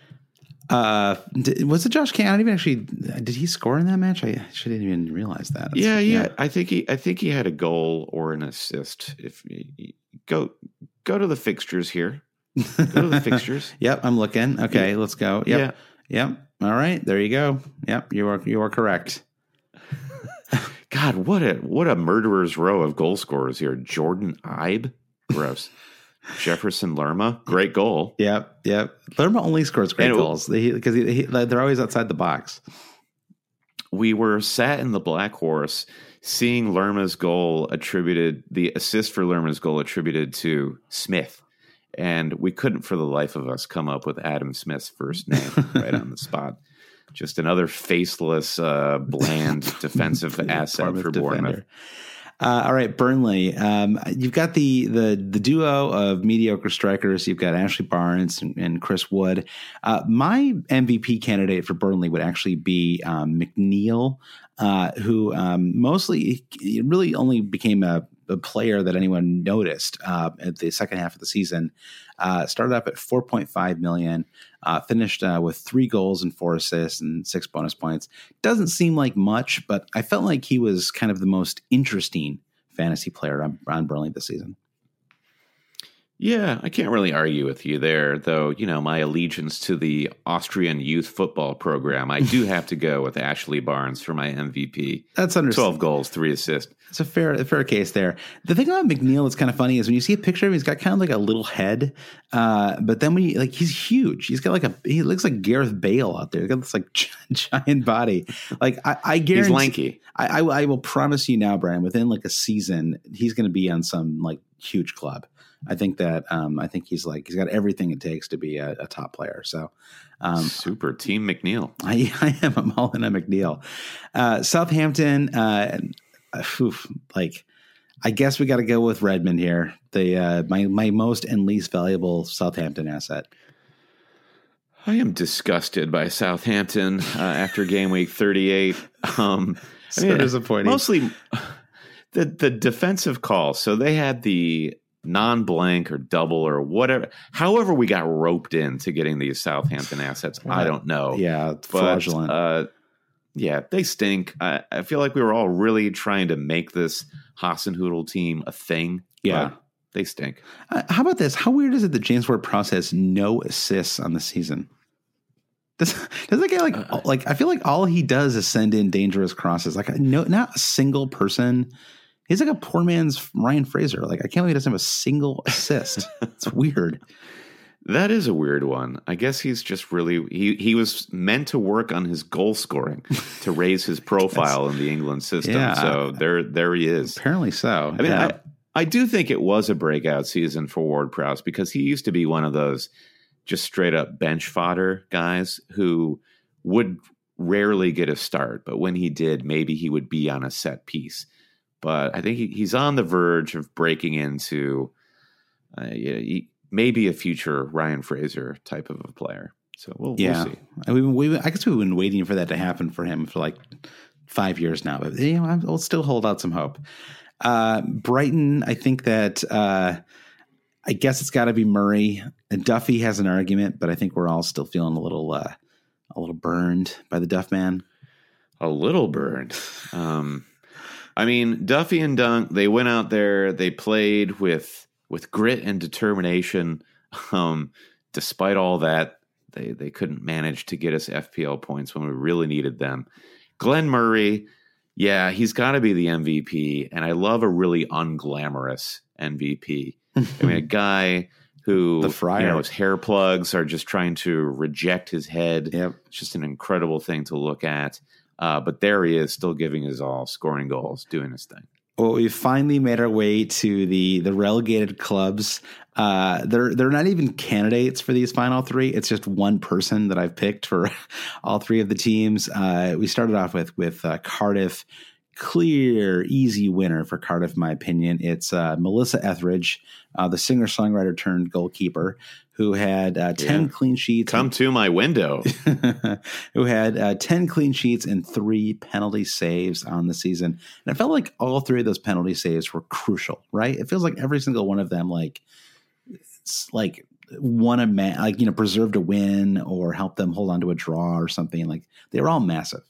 Uh, did, was it Josh King? I don't even actually. Did he score in that match? I actually didn't even realize that. That's, yeah, yeah. I think he. I think he had a goal or an assist. If you, go go to the fixtures here. Go to the fixtures. Yep, I'm looking. Okay, yeah. Let's go. Yep. Yeah. Yep. All right, there you go. Yep, you are you are correct. God, what a what a murderer's row of goal scorers here. Jordan Ibe, gross. Jefferson Lerma, great goal. Yep, yep. Lerma only scores great and goals because he, he, they're always outside the box. We were sat in the Black Horse seeing Lerma's goal attributed, the assist for Lerma's goal attributed to Smith. And we couldn't for the life of us come up with Adam Smith's first name right on the spot. Just another faceless, uh, bland defensive asset for Bournemouth. Uh, all right, Burnley. Um, you've got the the the duo of mediocre strikers. You've got Ashley Barnes and, and Chris Wood. Uh, my M V P candidate for Burnley would actually be um, McNeil, uh, who um, mostly really only became a, a player that anyone noticed uh, at the second half of the season. Uh, started up at four point five million. Uh, finished uh, with three goals and four assists and six bonus points. Doesn't seem like much, but I felt like he was kind of the most interesting fantasy player on, on Burnley this season. Yeah, I can't really argue with you there, though, you know, my allegiance to the Austrian youth football program, I do have to go with Ashley Barnes for my M V P. That's understandable. twelve goals, three assists. It's a fair a fair case there. The thing about McNeil that's kind of funny is when you see a picture of him, he's got kind of like a little head, uh, but then when you, like, he's huge. He's got like a, he looks like Gareth Bale out there. He's got this like giant body. Like I, I guarantee. He's lanky. I, I, I will promise you now, Brian, within like a season, he's going to be on some like huge club. I think that um, I think he's like he's got everything it takes to be a, a top player. So um, super team McNeil. I, I am I'm all in on McNeil. Uh, Southampton, uh, oof, like I guess we got to go with Redmond here. The uh, my my most and least valuable Southampton asset. I am disgusted by Southampton uh, after game week thirty-eight. Um, so I mean, disappointing. Mostly the the defensive call. So they had the non-blank or double or whatever. However, we got roped into getting these Southampton assets. Right. I don't know. Yeah, but, fraudulent. Uh, yeah, they stink. I, I feel like we were all really trying to make this Hasenhüttl team a thing. Yeah. They stink. Uh, how about this? How weird is it that James Ward-Prowse has no assists on the season? Does does that guy like uh, like? I feel like all he does is send in dangerous crosses. Like no, not a single person. He's like a poor man's Ryan Fraser. Like I can't believe he doesn't have a single assist. It's weird. That is a weird one. I guess he's just really he he was meant to work on his goal scoring to raise his profile in the England system. Yeah, so there there he is. Apparently so. I mean, yeah. I, I do think it was a breakout season for Ward-Prowse because he used to be one of those just straight up bench fodder guys who would rarely get a start, but when he did, maybe he would be on a set piece. But I think he, he's on the verge of breaking into uh, he, maybe a future Ryan Fraser type of a player. So we'll, yeah. we'll see. I, mean, we, I guess we've been waiting for that to happen for him for like five years now, but you know, I'll still hold out some hope. Uh, Brighton, I think that uh, I guess it's got to be Murray. And Duffy has an argument, but I think we're all still feeling a little uh, a little burned by the Duff man. A little burned. Um, I mean, Duffy and Dunk, they went out there, they played with with grit and determination. Um, despite all that, they they couldn't manage to get us F P L points when we really needed them. Glenn Murray, yeah, he's got to be the M V P, and I love a really unglamorous M V P. I mean, a guy who, the Friar. You know, his hair plugs are just trying to reject his head. Yep. It's just an incredible thing to look at. Uh, but there he is, still giving his all, scoring goals, doing his thing. Well, we finally made our way to the the relegated clubs. Uh, they're they're not even candidates for these final three. It's just one person that I've picked for all three of the teams. Uh, we started off with with uh, Cardiff. Clear, easy winner for Cardiff, in my opinion. It's uh, Melissa Etheridge, uh, the singer-songwriter turned goalkeeper, who had uh, ten yeah. clean sheets. Come and, to my window. who had uh, ten clean sheets and three penalty saves on the season. And I felt like all three of those penalty saves were crucial, right? It feels like every single one of them, like, it's like won a ma- like you know preserved a win or helped them hold on to a draw or something. Like they were all massive.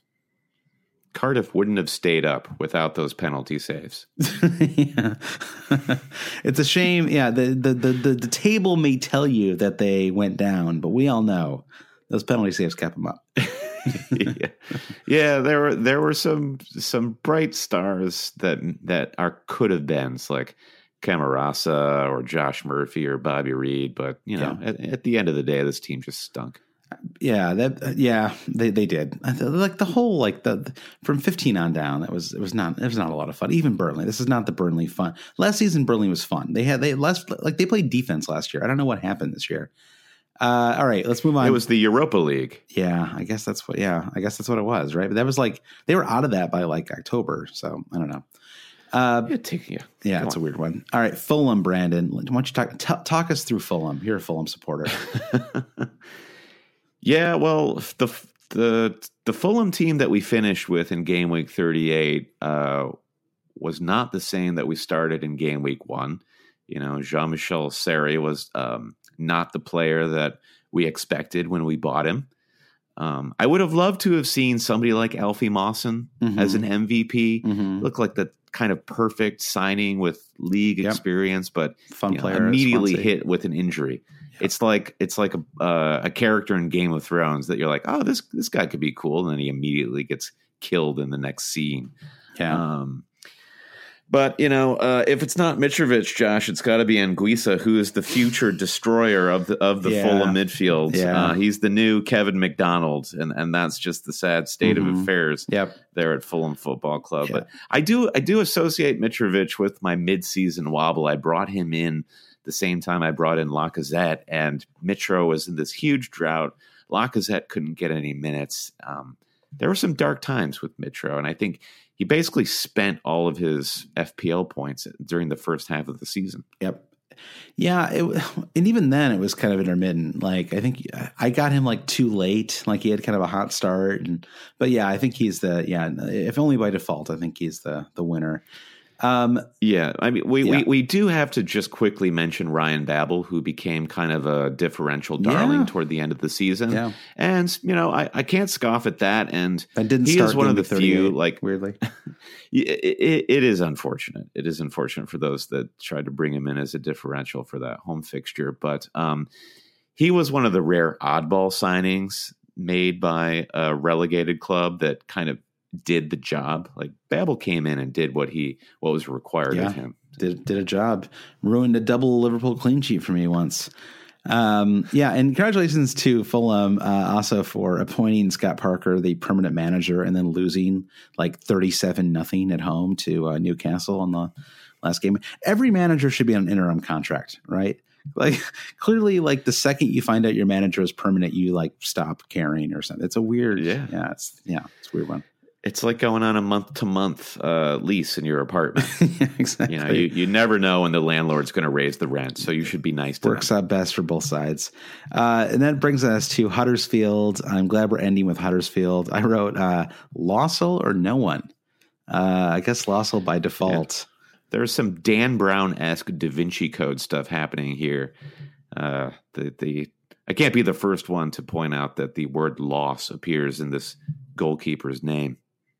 Cardiff wouldn't have stayed up without those penalty saves. yeah. It's a shame. Yeah, the, the the the the table may tell you that they went down, but we all know those penalty saves kept them up. yeah. yeah, there were there were some some bright stars that that are could have been like Camarasa or Josh Murphy or Bobby Reed, but you know, yeah. at, at the end of the day, this team just stunk. Yeah, that uh, yeah, they they did. Like the whole like the, the from fifteen on down, that was it was not it was not a lot of fun. Even Burnley, this is not the Burnley fun. Last season Burnley was fun. They had they less like they played defense last year. I don't know what happened this year. Uh, all right, let's move on. It was the Europa League. Yeah, I guess that's what. Yeah, I guess that's what it was, right? But that was like they were out of that by like October. So I don't know. Uh, yeah, take, yeah, yeah it's on. a weird one. All right, Fulham, Brandon. Why don't you talk t- talk us through Fulham? You're a Fulham supporter. Yeah, well, the the the Fulham team that we finished with in game week thirty-eight uh, was not the same that we started in game week one. You know, Jean-Michel Seri was um, not the player that we expected when we bought him. Um, I would have loved to have seen somebody like Alfie Mawson mm-hmm. as an M V P. Mm-hmm. Looked like the kind of perfect signing with league yep. experience, but fun you know, player immediately hit with an injury. It's like it's like a uh, a character in Game of Thrones that you're like, oh, this this guy could be cool, and then he immediately gets killed in the next scene. Yeah. Um, but you know, uh, if it's not Mitrovic, Josh, it's got to be Anguissa, who is the future destroyer of the of the yeah. Fulham midfield. Yeah. Uh, he's the new Kevin McDonald, and and that's just the sad state mm-hmm. of affairs. Yep. there at Fulham Football Club. Yeah. But I do I do associate Mitrovic with my midseason wobble. I brought him in the same time I brought in Lacazette, and Mitro was in this huge drought. Lacazette couldn't get any minutes. Um, there were some dark times with Mitro, and I think he basically spent all of his F P L points during the first half of the season. Yep. Yeah, it, and even then it was kind of intermittent. Like I think I got him like too late. Like he had kind of a hot start, and but yeah, I think he's the yeah. If only by default, I think he's the the winner. Um, yeah, I mean, we, yeah. we we do have to just quickly mention Ryan Babel, who became kind of a differential darling yeah. toward the end of the season. Yeah. And you know, I, I can't scoff at that. And I didn't. He start is one of the few, like weirdly. it, it, it is unfortunate. It is unfortunate for those that tried to bring him in as a differential for that home fixture. But um, he was one of the rare oddball signings made by a relegated club that kind of did the job. Like Babel came in and did what he what was required yeah, of him. Did did a job. Ruined a double Liverpool clean sheet for me once. Um, yeah, and congratulations to Fulham uh, also for appointing Scott Parker the permanent manager and then losing like thirty-seven nothing at home to uh, Newcastle on the last game. Every manager should be on an interim contract, right? Like clearly, like the second you find out your manager is permanent, you like stop caring or something. It's a weird, yeah, yeah, it's yeah, it's a weird one. It's like going on a month to month lease in your apartment. yeah, exactly. You know, you, you never know when the landlord's going to raise the rent, so you should be nice to Works them. out best for both sides. Uh, and that brings us to Huddersfield. I'm glad we're ending with Huddersfield. I wrote uh, Lossell or no one. Uh, I guess Lossell by default. Yeah. There's some Dan Brown-esque Da Vinci Code stuff happening here. Uh, the the I can't be the first one to point out that the word loss appears in this goalkeeper's name.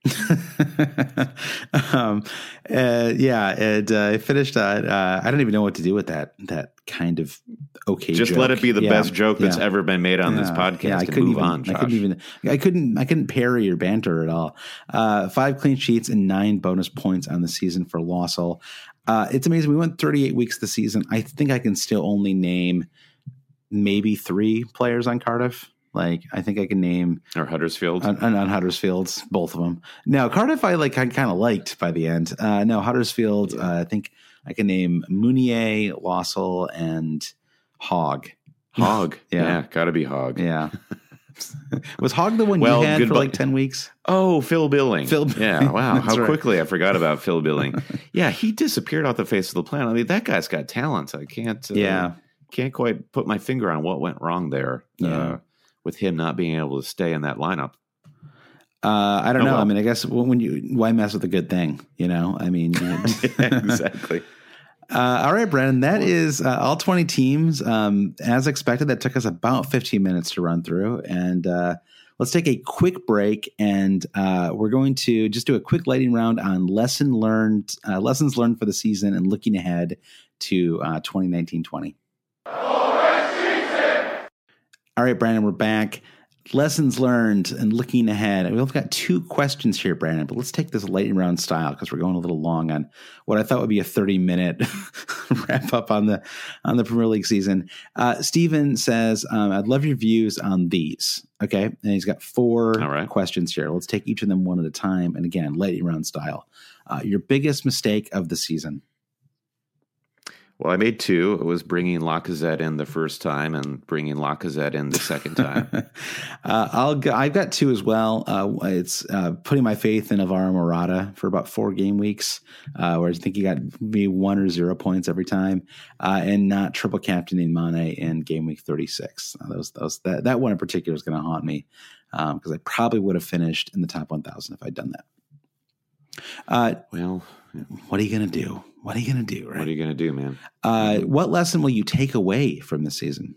um, uh, yeah, and uh, I finished that. Uh, I don't even know what to do with that. That kind of okay. Just joke. let it be the yeah, best joke that's yeah. ever been made on yeah, this podcast. Yeah, I and couldn't move even. on, Josh. I couldn't even. I couldn't. I couldn't parry or banter at all. Uh, five clean sheets and nine bonus points on the season for Lossell. Uh, it's amazing. We went thirty-eight weeks this season. I think I can still only name maybe three players on Cardiff. Like I think I can name or Huddersfield on, on, on Huddersfield's both of them. No, Cardiff I like I kind of liked by the end. Uh, no, Huddersfield. Yeah. Uh, I think I can name Mounier, Lossell, and Hogg. Hogg, yeah, yeah got to be Hogg. Yeah, was Hogg the one well, you had goodbye. for like ten weeks? Oh, Phil Billing. Phil, yeah, wow, how right. quickly I forgot about Phil Billing. Yeah, he disappeared off the face of the planet. I mean, that guy's got talent. I can't. Uh, yeah, can't quite put my finger on what went wrong there. Yeah. Uh, with him not being able to stay in that lineup. Uh, I don't oh, know. Well. I mean, I guess when you, why mess with a good thing, you know? I mean, yeah, exactly. Uh, all right, Brandon, that is uh, all twenty teams. Um, as expected, that took us about fifteen minutes to run through. And uh, let's take a quick break. And uh, we're going to just do a quick lightning round on lesson learned, uh, lessons learned for the season and looking ahead to uh, twenty nineteen twenty. All right, Brandon, we're back. Lessons learned and looking ahead. We've got two questions here, Brandon, but let's take this lightning round style because we're going a little long on what I thought would be a thirty minute wrap up on the on the Premier League season. Uh, Steven says, um, I'd love your views on these. Okay. And he's got four All right. questions here. Let's take each of them one at a time. And again, lightning round style. Uh, your biggest mistake of the season. Well, I made two. It was bringing Lacazette in the first time and bringing Lacazette in the second time. uh, I'll go, I've got two as well. Uh, it's uh, putting my faith in Alvaro Morata for about four game weeks, uh, where I think he got maybe one or zero points every time, uh, and not triple captaining Mane in game week thirty-six. Uh, those, those, that, that one in particular is going to haunt me because um, I probably would have finished in the top one thousand if I'd done that. Uh, well, yeah. What are you going to do? What are you going to do? Right? What are you going to do, man? Uh, what lesson will you take away from this season?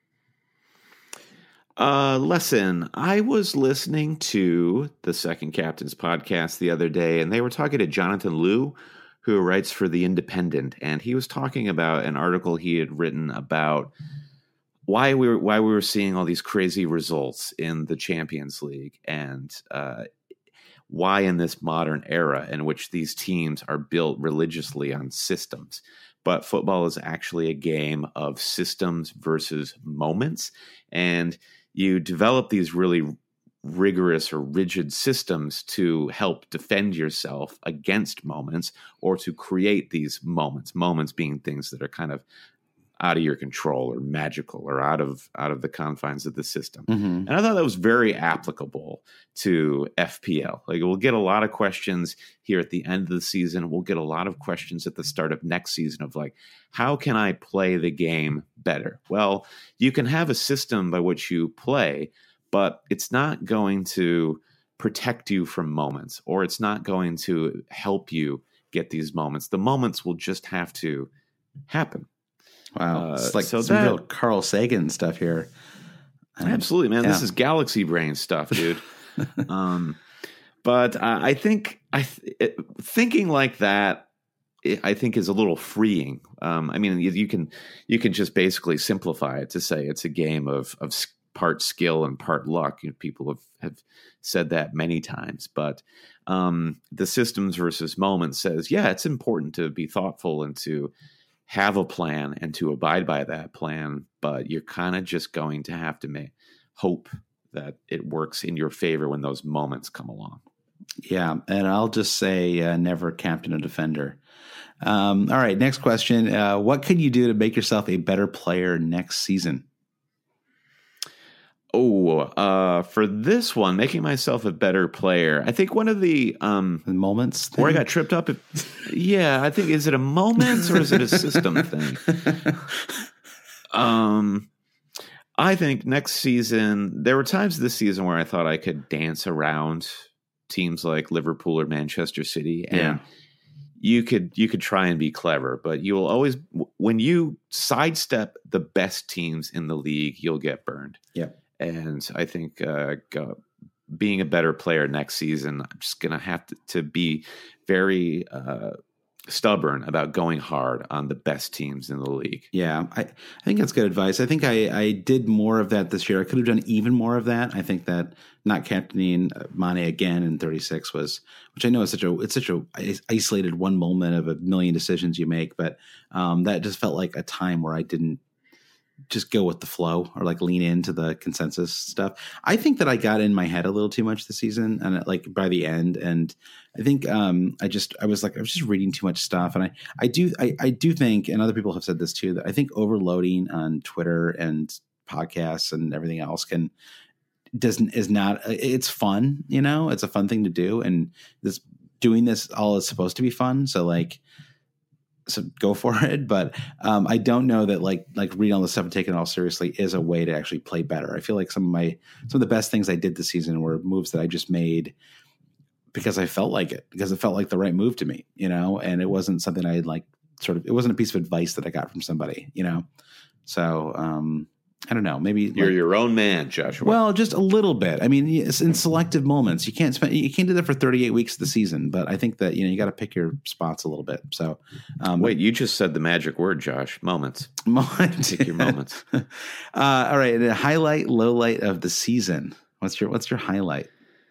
Uh, lesson. I was listening to the Second Captains podcast the other day, and they were talking to Jonathan Liu, who writes for The Independent, and he was talking about an article he had written about why we were why we were seeing all these crazy results in the Champions League, and uh, why in this modern era in which these teams are built religiously on systems. But football is actually a game of systems versus moments. And you develop these really rigorous or rigid systems to help defend yourself against moments or to create these moments, moments being things that are kind of out of your control or magical or out of out of the confines of the system. Mm-hmm. And I thought that was very applicable to F P L. Like, we'll get a lot of questions here at the end of the season. We'll get a lot of questions at the start of next season of like, how can I play the game better? Well, you can have a system by which you play, but it's not going to protect you from moments, or it's not going to help you get these moments. The moments will just have to happen. Wow. Uh, it's like so some that- real Carl Sagan stuff here. Um, Absolutely, man. yeah. This is galaxy brain stuff, dude. um, but uh, I think I th- it, thinking like that, it, I think, is a little freeing. Um, I mean, you, you can you can just basically simplify it to say it's a game of of s- part skill and part luck. You know, people have, have said that many times, but um, the systems versus moments says, yeah, it's important to be thoughtful and to have a plan and to abide by that plan, but you're kind of just going to have to make hope that it works in your favor when those moments come along. Yeah, and I'll just say uh, never captain a defender. Um, all right, next question. Uh, what can you do to make yourself a better player next season? Oh, uh, for this one, making myself a better player, I think one of the um, The moments where I thing? got tripped up, yeah, I think, is it a moment or is it a system thing? Um, I think next season, there were times this season where I thought I could dance around teams like Liverpool or Manchester City, and Yeah. you could you could try and be clever, but you will always, when you sidestep the best teams in the league, you'll get burned. Yeah. And I think uh, go, being a better player next season, I'm just going to have to, to be very uh, stubborn about going hard on the best teams in the league. Yeah, I, I think that's good advice. I think I, I did more of that this year. I could have done even more of that. I think that not captaining Mane again in thirty-six was, which I know is such a it's such a isolated one moment of a million decisions you make, but um, that just felt like a time where I didn't just go with the flow or like lean into the consensus stuff. I think that I got in my head a little too much this season, and like by the end, and I think um, I just I was like I was just reading too much stuff, and I I do I, I do think, and other people have said this too, that I think overloading on Twitter and podcasts and everything else can doesn't is not it's fun, you know, it's a fun thing to do, and this doing this all is supposed to be fun, so like. So go for it. But um, I don't know that like like reading all this stuff and taking it all seriously is a way to actually play better. I feel like some of my some of the best things I did this season were moves that I just made because I felt like it, because it felt like the right move to me, you know, and it wasn't something I like sort of, it wasn't a piece of advice that I got from somebody, you know? So um, I don't know, maybe You're like, your own man, Joshua. well, just a little bit. I mean, it's in selective moments. You can't spend, you can't do that for thirty-eight weeks of the season, but I think that, you know, you got to pick your spots a little bit. So, um, Wait, you just said the magic word, Josh. Moments. moment. Pick your moments. uh, all right. The highlight, low light of the season. What's your, what's your highlight?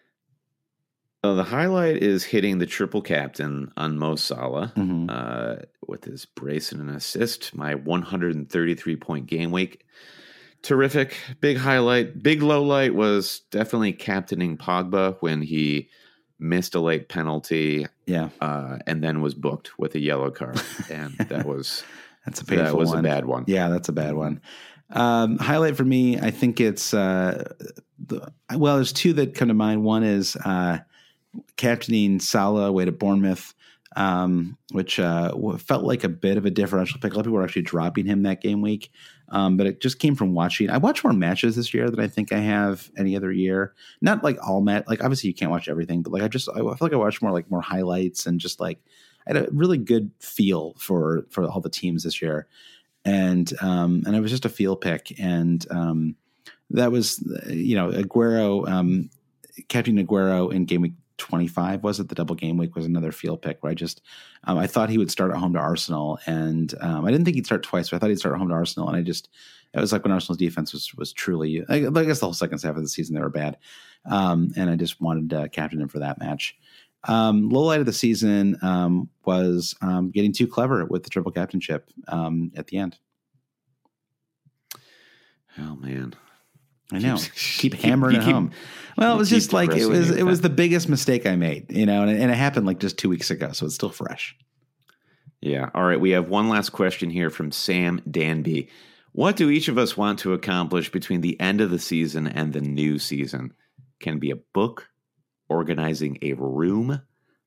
So the highlight is hitting the triple captain on Mo Salah Mhm. uh, with his brace and an assist. My one hundred thirty-three point game week. Terrific. Big highlight. Big low light was definitely captaining Pogba when he missed a late penalty Yeah. uh, and then was booked with a yellow card. And that was That's a painful that was one. a bad one. Yeah, that's a bad one. Um, highlight for me, I think it's, uh, the, well, there's two that come to mind. One is uh, captaining Salah away to Bournemouth, um, which uh, felt like a bit of a differential pick. A lot of people were actually dropping him that game week. Um, but it just came from watching. I watched more matches this year than I think I have any other year. Not like all match. Like obviously you can't watch everything, but like I just I feel like I watched more like more highlights and just like I had a really good feel for for all the teams this year, and um, and it was just a feel pick, and um, that was you know Aguero, um, Captain Aguero in game week twenty-five, was it? The double game week was another field pick where I just, um, I thought he would start at home to Arsenal, and um, I didn't think he'd start twice, but I thought he'd start at home to Arsenal, and I just, it was like when Arsenal's defense was was truly, I, I guess the whole second half of the season they were bad, um, and I just wanted to captain him for that match. Um, low light of the season um, was um, getting too clever with the triple captainship um, at the end. Oh man. I know. Keeps- Keep hammering you it keep- home. Well, it you was keep just like it depressing was. me with It was that. the biggest mistake I made, you know, and it, and it happened like just two weeks ago, so it's still fresh. Yeah. All right. We have one last question here from Sam Danby. What do each of us want to accomplish between the end of the season and the new season? Can be a book, organizing a room.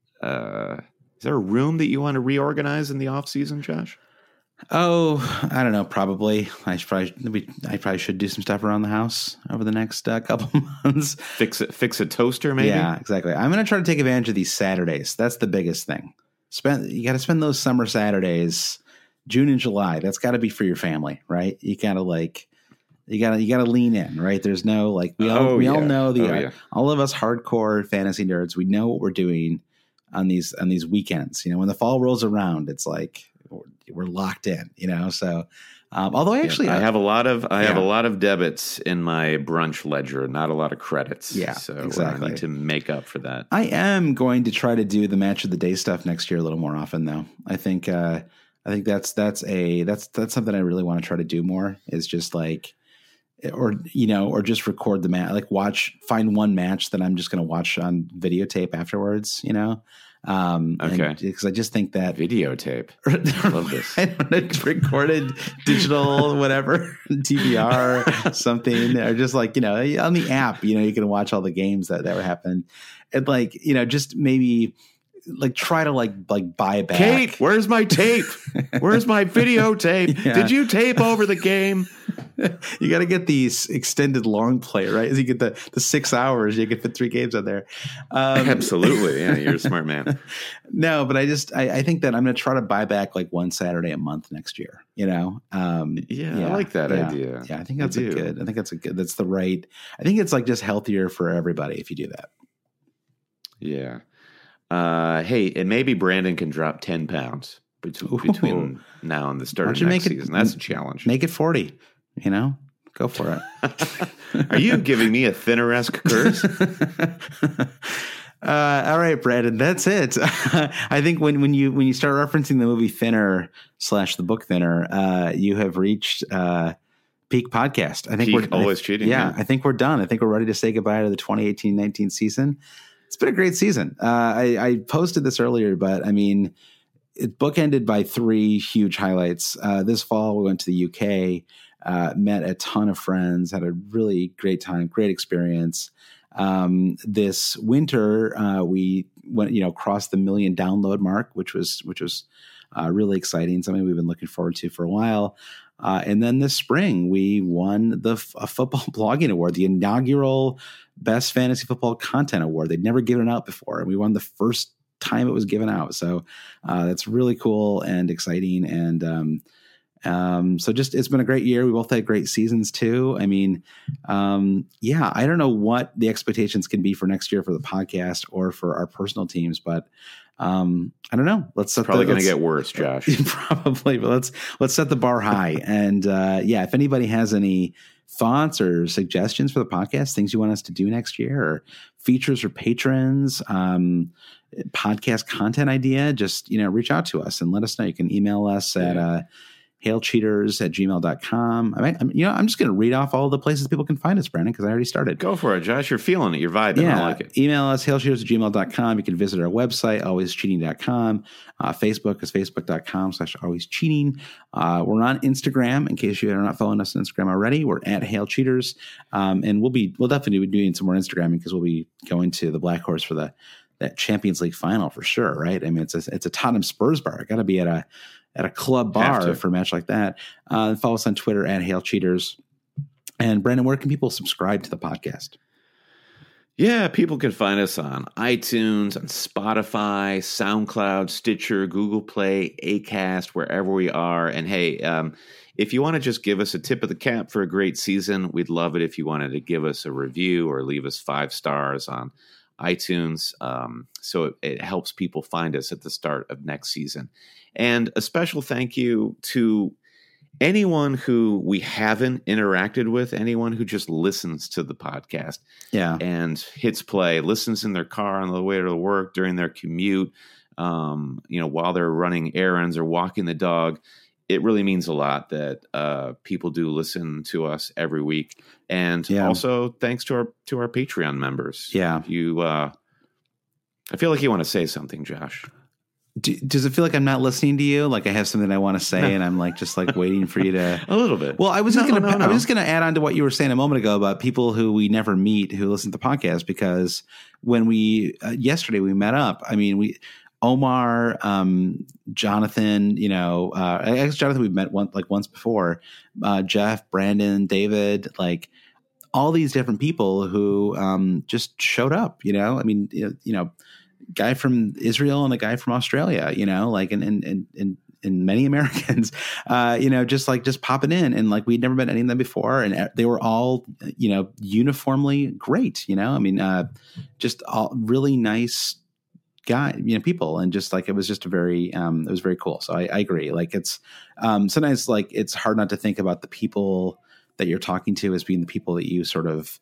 Uh, is there a room that you want to reorganize in the off season, Josh? Oh, I don't know. Probably. I should probably, I probably should do some stuff around the house over the next uh, couple months. Fix it. Fix a toaster, maybe. Yeah, exactly. I'm going to try to take advantage of these Saturdays. That's the biggest thing. Spend. You got to spend those summer Saturdays, June and July. That's got to be for your family, right? You got to like. You gotta you gotta lean in, right? There's no like we all oh, we yeah. all know the oh, uh, yeah. all of us hardcore fantasy nerds. We know what we're doing on these on these weekends. You know, when the fall rolls around, it's like we're locked in, you know. So, um, although I actually, yeah, I have a lot of I yeah. have a lot of debits in my brunch ledger, not a lot of credits. Yeah, so exactly. I need to make up for that. I am going to try to do the match of the day stuff next year a little more often, though. I think uh, I think that's that's a that's that's something I really want to try to do more. Is just like, or you know, or just record the match, like watch, find one match that I'm just going to watch on videotape afterwards. You know. Um, okay. Because I just think that videotape. I love this. I don't know, recorded digital, whatever, D V R, something, or just like, you know, on the app, you know, you can watch all the games that, that were happening. And like, you know, just maybe like try to like, like buy back. Kate, where's my tape? Where's my videotape? Yeah. Did you tape over the game? You got to get these extended long play, right? As you get the, the six hours, you can fit three games on there. Um, Absolutely. Yeah. You're a smart man. No, but I just, I, I think that I'm going to try to buy back like one Saturday a month next year, you know? Um, yeah, yeah, I like that yeah, idea. Yeah. I think that's I a do. good, I think that's a good, that's the right, I think it's like just healthier for everybody if you do that. Yeah. Uh, hey, and maybe Brandon can drop ten pounds between, between now and the start of next season. That's a challenge. Make it forty, you know, go for it. Are you giving me a thinner-esque curse? Uh, all right, Brandon, that's it. I think when, when you when you start referencing the movie Thinner slash the book Thinner, uh, you have reached uh, peak podcast. I think peak, we're always I, cheating. Yeah, man. I think we're done. I think we're ready to say goodbye to the twenty eighteen nineteen season. It's been a great season. Uh, I, I posted this earlier, but I mean, it bookended by three huge highlights. Uh, this fall, we went to the U K, uh, met a ton of friends, had a really great time, great experience. Um, this winter, uh, we went, you know, crossed the million download mark, which was, which was, uh, really exciting. Something we've been looking forward to for a while. Uh, and then this spring we won the f- a football blogging award, the inaugural best fantasy football content award. They'd never given it out before. And we won the first time it was given out. So, uh, that's really cool and exciting. And, um, Um, so just, it's been a great year. We both had great seasons too. I mean, um, yeah, I don't know what the expectations can be for next year for the podcast or for our personal teams, but, um, I don't know. Let's set probably the, going to get worse, Josh. Probably, but let's, let's set the bar high. And, uh, yeah, if anybody has any thoughts or suggestions for the podcast, things you want us to do next year, or features or patrons, um, podcast content idea, just, you know, reach out to us and let us know. You can email us yeah. at, uh, hailcheaters at gmail dot com. I mean, I'm, you know, I'm just going to read off all the places people can find us, Brandon, because I already started. Go for it, Josh. You're feeling it. You're vibing. Yeah. I like it. Email us, hailcheaters at gmail dot com. You can visit our website, always cheating dot com. Uh, Facebook is facebook dot com slash always cheating. Uh, we're on Instagram, in case you are not following us on Instagram already. We're at hailcheaters. Um, and we'll be, we'll definitely be doing some more Instagramming because we'll be going to the Black Horse for the, that Champions League final for sure. Right. I mean, it's a, it's a Tottenham Spurs bar. Got to be at a, at a club bar for a match like that. Uh, follow us on Twitter at Hail Cheaters. And Brandon, where can people subscribe to the podcast? Yeah, people can find us on iTunes, on Spotify, SoundCloud, Stitcher, Google Play, Acast, wherever we are. And hey, um, if you want to just give us a tip of the cap for a great season, we'd love it if you wanted to give us a review or leave us five stars on iTunes. Um, so it, it helps people find us at the start of next season. And a special thank you to anyone who we haven't interacted with, anyone who just listens to the podcast yeah. and hits play, listens in their car on the way to work, during their commute, um, you know, while they're running errands or walking the dog. It really means a lot that uh, people do listen to us every week. And yeah. also thanks to our to our Patreon members. Yeah. You, uh, I feel like you want to say something, Josh. Do, does it feel like I'm not listening to you? Like I have something I want to say, no. and I'm like just like waiting for you to a little bit. Well, I was just no, gonna no, no. I was just gonna add on to what you were saying a moment ago about people who we never meet who listen to the podcast, because when we uh, yesterday we met up. I mean, we Omar, um, Jonathan, you know, uh, I guess Jonathan we've met one like once before. Uh, Jeff, Brandon, David, like all these different people who um, just showed up. You know, I mean, you know. Guy from Israel and a guy from Australia, you know, like, and, and, and, and, and many Americans, uh, you know, just like, just popping in, and like, we'd never met any of them before. And they were all, you know, uniformly great, you know, I mean, uh, just all really nice guy, you know, people. And just like, it was just a very, um, it was very cool. So I, I agree. Like it's, um, sometimes like, it's hard not to think about the people that you're talking to as being the people that you sort of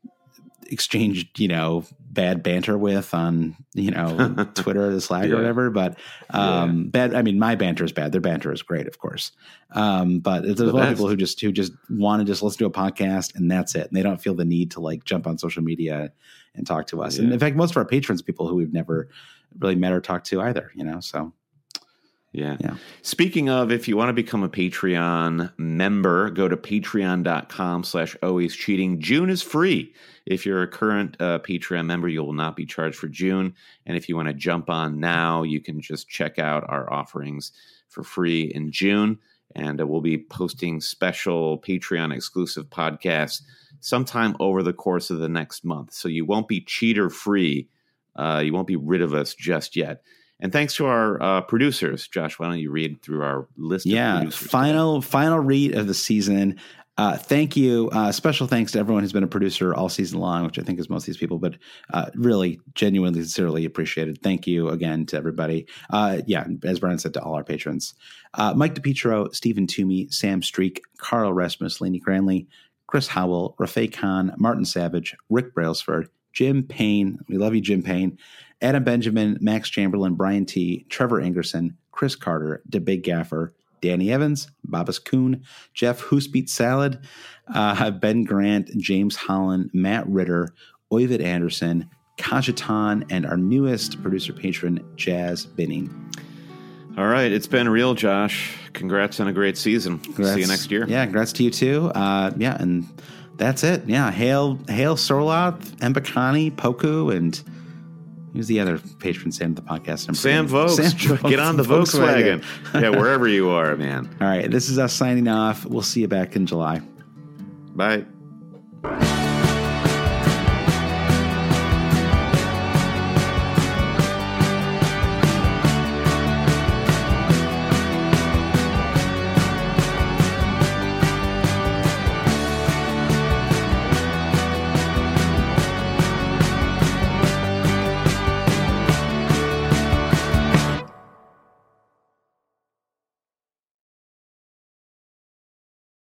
exchanged, you know, bad banter with on, you know, Twitter or the Slack yeah. or whatever. But um, yeah. bad. I mean, my banter is bad. Their banter is great, of course. Um, but there's the a lot best. of people who just who just want to just listen to a podcast and that's it. And they don't feel the need to like jump on social media and talk to us. Yeah. And in fact, most of our patrons, people who we've never really met or talked to either. You know, so. Yeah. yeah. Speaking of, if you want to become a Patreon member, go to patreon.com slash always cheating. June is free. If you're a current uh, Patreon member, you will not be charged for June. And if you want to jump on now, you can just check out our offerings for free in June. And uh, we'll be posting special Patreon exclusive podcasts sometime over the course of the next month. So you won't be cheater free. Uh, you won't be rid of us just yet. And thanks to our uh, producers. Josh, why don't you read through our list yeah, of producers? Final, today? final read of the season. Uh, thank you. Uh, special thanks to everyone who's been a producer all season long, which I think is most of these people, but uh, really genuinely, sincerely appreciated. Thank you again to everybody. Uh, yeah, as Brian said, to all our patrons. Uh, Mike DePietro, Stephen Toomey, Sam Streak, Carl Rasmus, Lainey Cranley, Chris Howell, Rafay Khan, Martin Savage, Rick Brailsford, Jim Payne. We love you, Jim Payne. Adam Benjamin, Max Chamberlain, Brian T., Trevor Ingerson, Chris Carter, The Big Gaffer, Danny Evans, Babas Kuhn, Jeff Hoosbeat Salad, uh, Ben Grant, James Holland, Matt Ritter, Oyvid Anderson, Kajatan, and our newest producer patron, Jazz Binning. All right. It's been real, Josh. Congrats on a great season. Congrats. See you next year. Yeah, congrats to you too. Uh, yeah, and that's it. Yeah, hail, hail Sorloth, Mbakani, Poku, and who's the other patron saint of the podcast? I'm Sam Vokes. Sam Get on the Volkswagen. Volkswagen. Yeah, wherever you are, man. All right. This is us signing off. We'll see you back in July. Bye.